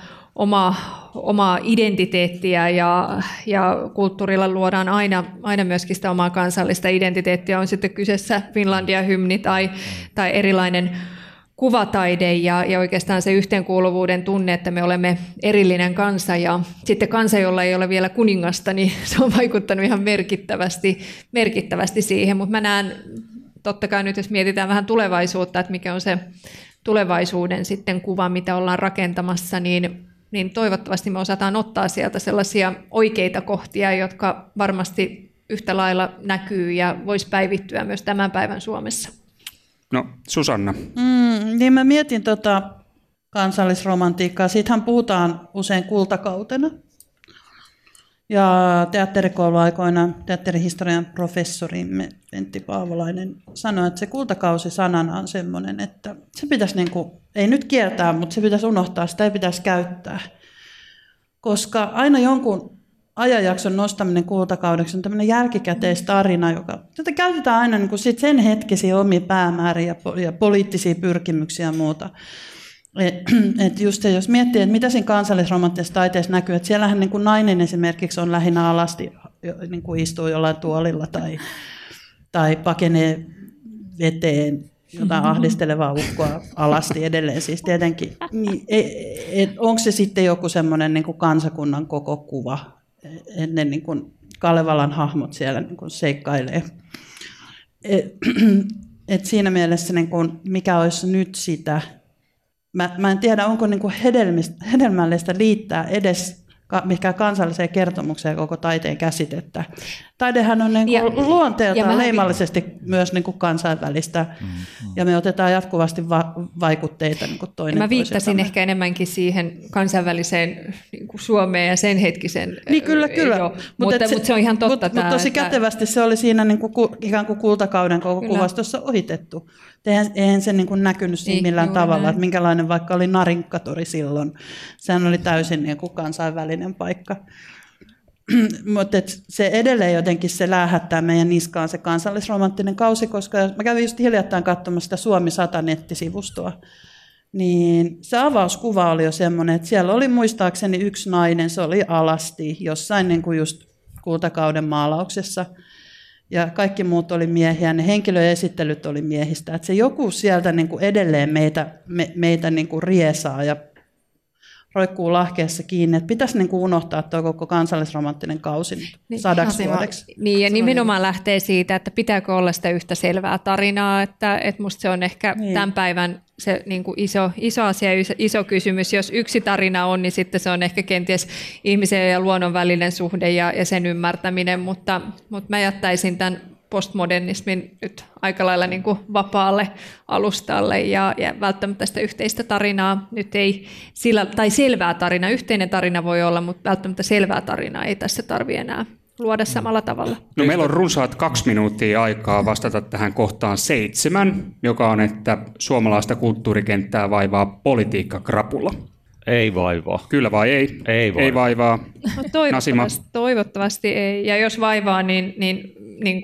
Speaker 5: omaa identiteettiä, ja kulttuurilla luodaan aina myöskin sitä omaa kansallista identiteettiä, on sitten kyseessä Finlandia-hymni tai erilainen kuvataide ja oikeastaan se yhteenkuuluvuuden tunne, että me olemme erillinen kansa, ja sitten kansa, jolla ei ole vielä kuningasta, niin se on vaikuttanut ihan merkittävästi siihen, mutta mä näen totta kai nyt, jos mietitään vähän tulevaisuutta, että mikä on se tulevaisuuden sitten kuva, mitä ollaan rakentamassa, niin toivottavasti me osataan ottaa sieltä sellaisia oikeita kohtia, jotka varmasti yhtä lailla näkyy ja voisi päivittyä myös tämän päivän Suomessa.
Speaker 2: No, Susanna.
Speaker 6: Niin mä mietin kansallisromantiikkaa. Siitähän puhutaan usein kultakautena. Ja teatterikouluaikoina teatterihistorian professorimme Pentti Paavolainen sanoi, että se kultakausi sanana on semmoinen, että se pitäisi ei nyt kieltää, mutta se pitäisi unohtaa, sitä ei pitäisi käyttää. Koska aina jonkun ajanjakson nostaminen kultakaudeksi on tämmöinen jälkikäteistarina, jota käytetään aina sen hetkisiä omia päämääriä ja poliittisia pyrkimyksiä ja muuta. Et just se, jos miettii, että mitä siinä kansallisromanttisessa taiteessa näkyy, että siellähän nainen esimerkiksi on lähinnä alasti, istuu jollain tuolilla tai pakenee veteen jotain ahdistelevaa ukkoa alasti edelleen. Siis tietenkin, onko se sitten joku semmoinen kansakunnan koko kuva, ennen Kalevalan hahmot siellä seikkailee. Et siinä mielessä mikä olisi nyt sitä. Mä en tiedä, onko hedelmällistä liittää edes mikä kansalliseen kertomukseen koko taiteen käsitettä. Taidehan on luonteeltaan leimallisesti myös kansainvälistä, ja me otetaan jatkuvasti vaikutteita toinen.
Speaker 5: Mä viittasin ehkä enemmänkin siihen kansainväliseen Suomeen ja sen hetkisen.
Speaker 6: Niin kyllä.
Speaker 5: Mutta se on ihan totta.
Speaker 6: Mutta tosi kätevästi se oli siinä ikään kuin kultakauden koko kuvastossa ohitettu. Eihän se näkynyt siinä millään tavalla, että minkälainen vaikka oli Narinkkatoori silloin. Sehän oli täysin kansainvälinen paikka. Mutta se edelleen jotenkin se läähättää meidän niskaan se kansallisromanttinen kausi, koska mä kävin just hiljattain katsomassa sitä Suomi 100 nettisivustoa, niin se avauskuva oli jo semmoinen, että siellä oli muistaakseni yksi nainen, se oli alasti jossain just kultakauden maalauksessa, ja kaikki muut oli miehiä, ne henkilöesittelyt oli miehistä, että se joku sieltä edelleen meitä riesaa ja roikkuu lahkeessa kiinni, että pitäisi unohtaa tuo koko kansallisromanttinen kausi 100 vuodeksi.
Speaker 5: Niin, ja nimenomaan lähtee siitä, että pitääkö olla sitä yhtä selvää tarinaa, että musta se on ehkä tämän päivän se iso asia, iso kysymys. Jos yksi tarina on, niin sitten se on ehkä kenties ihmisen ja luonnon välinen suhde ja sen ymmärtäminen, mutta mä jättäisin tämän postmodernismin nyt aika lailla vapaalle alustalle ja välttämättä sitä yhteistä tarinaa nyt ei tai selvää tarinaa, yhteinen tarina voi olla, mutta välttämättä selvää tarinaa ei tässä tarvitse enää luoda samalla tavalla.
Speaker 2: No, meillä on runsaat 2 minuuttia aikaa vastata tähän kohtaan 7, joka on, että suomalaista kulttuurikenttää vaivaa politiikkakrapula.
Speaker 4: Ei vaivaa.
Speaker 2: Kyllä vai ei? Ei vaivaa.
Speaker 5: No, toivottavasti ei. Ja jos vaivaa, niin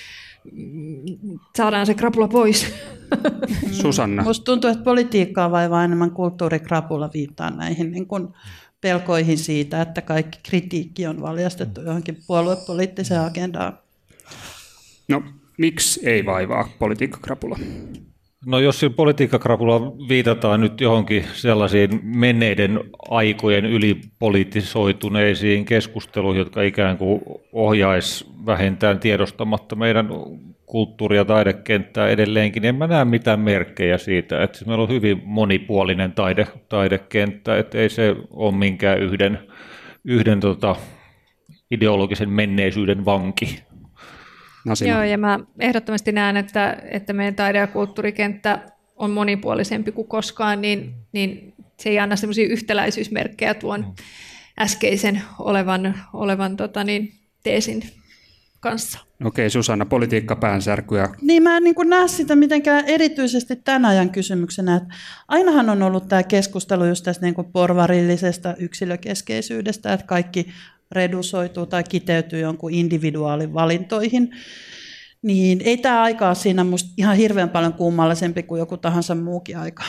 Speaker 5: saadaan se krapula pois.
Speaker 2: Susanna.
Speaker 6: Musta tuntuu, että politiikkaa vaivaa enemmän kulttuurikrapula, viittaa näihin pelkoihin siitä, että kaikki kritiikki on valjastettu johonkin puoluepoliittiseen agendaan.
Speaker 2: No, miksi ei vaivaa politiikkakrapula?
Speaker 4: No jos politiikkakrapula viitataan nyt johonkin sellaisiin menneiden aikojen ylipolitisoituneisiin keskusteluihin, jotka ikään kuin ohjaisi vähintään tiedostamatta meidän kulttuuri- ja taidekenttää edelleenkin, en mä näe mitään merkkejä siitä, että meillä on hyvin monipuolinen taidekenttä, että ei se ole minkään yhden ideologisen menneisyyden vanki.
Speaker 2: Nasima.
Speaker 5: Joo, ja mä ehdottomasti näen, että meidän taide- ja kulttuurikenttä on monipuolisempi kuin koskaan, niin se ei anna semmoisia yhtäläisyysmerkkejä tuon äskeisen olevan teesin kanssa.
Speaker 2: Okei, Susanna, politiikkapäänsärkyä.
Speaker 6: Niin mä en näe sitä mitenkään erityisesti tämän ajan kysymyksenä. Että ainahan on ollut tämä keskustelu just tästä porvarillisesta yksilökeskeisyydestä, että kaikki redusoituu tai kiteytyy jonkun individuaalin valintoihin, niin ei tämä aika ole siinä musta ihan hirveän paljon kummallisempi kuin joku tahansa muukin aika.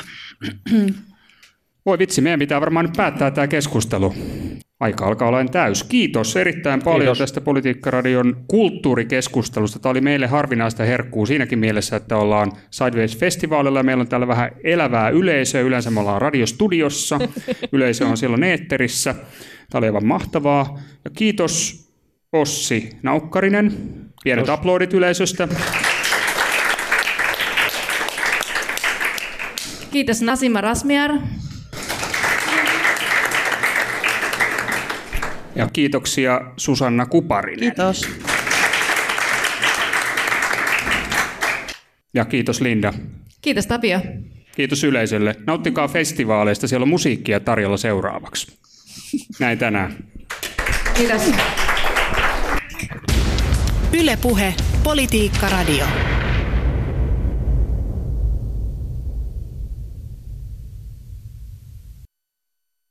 Speaker 2: Voi vitsi, meidän pitää varmaan nyt päättää tämä keskustelu. Aika alkaa olla täys. Kiitos erittäin paljon tästä Politiikkaradion kulttuurikeskustelusta. Tämä oli meille harvinaista herkkuu siinäkin mielessä, että ollaan Sideways-festivaalilla ja meillä on täällä vähän elävää yleisöä. Yleensä me ollaan radiostudiossa. Yleisö on silloin eetterissä. Tämä oli aivan mahtavaa. Ja kiitos Ossi Naukkarinen. Pienet aplodit yleisöstä.
Speaker 3: Kiitos Nasima Razmyar.
Speaker 2: Ja kiitoksia Susanna Kuparinen.
Speaker 6: Kiitos.
Speaker 2: Ja kiitos Linda.
Speaker 3: Kiitos Tapio.
Speaker 2: Kiitos yleisölle. Nauttikaa festivaaleista, siellä on musiikkia tarjolla seuraavaksi. Näin tänään.
Speaker 5: Kiitos.
Speaker 1: Yle Puhe, Politiikka Radio.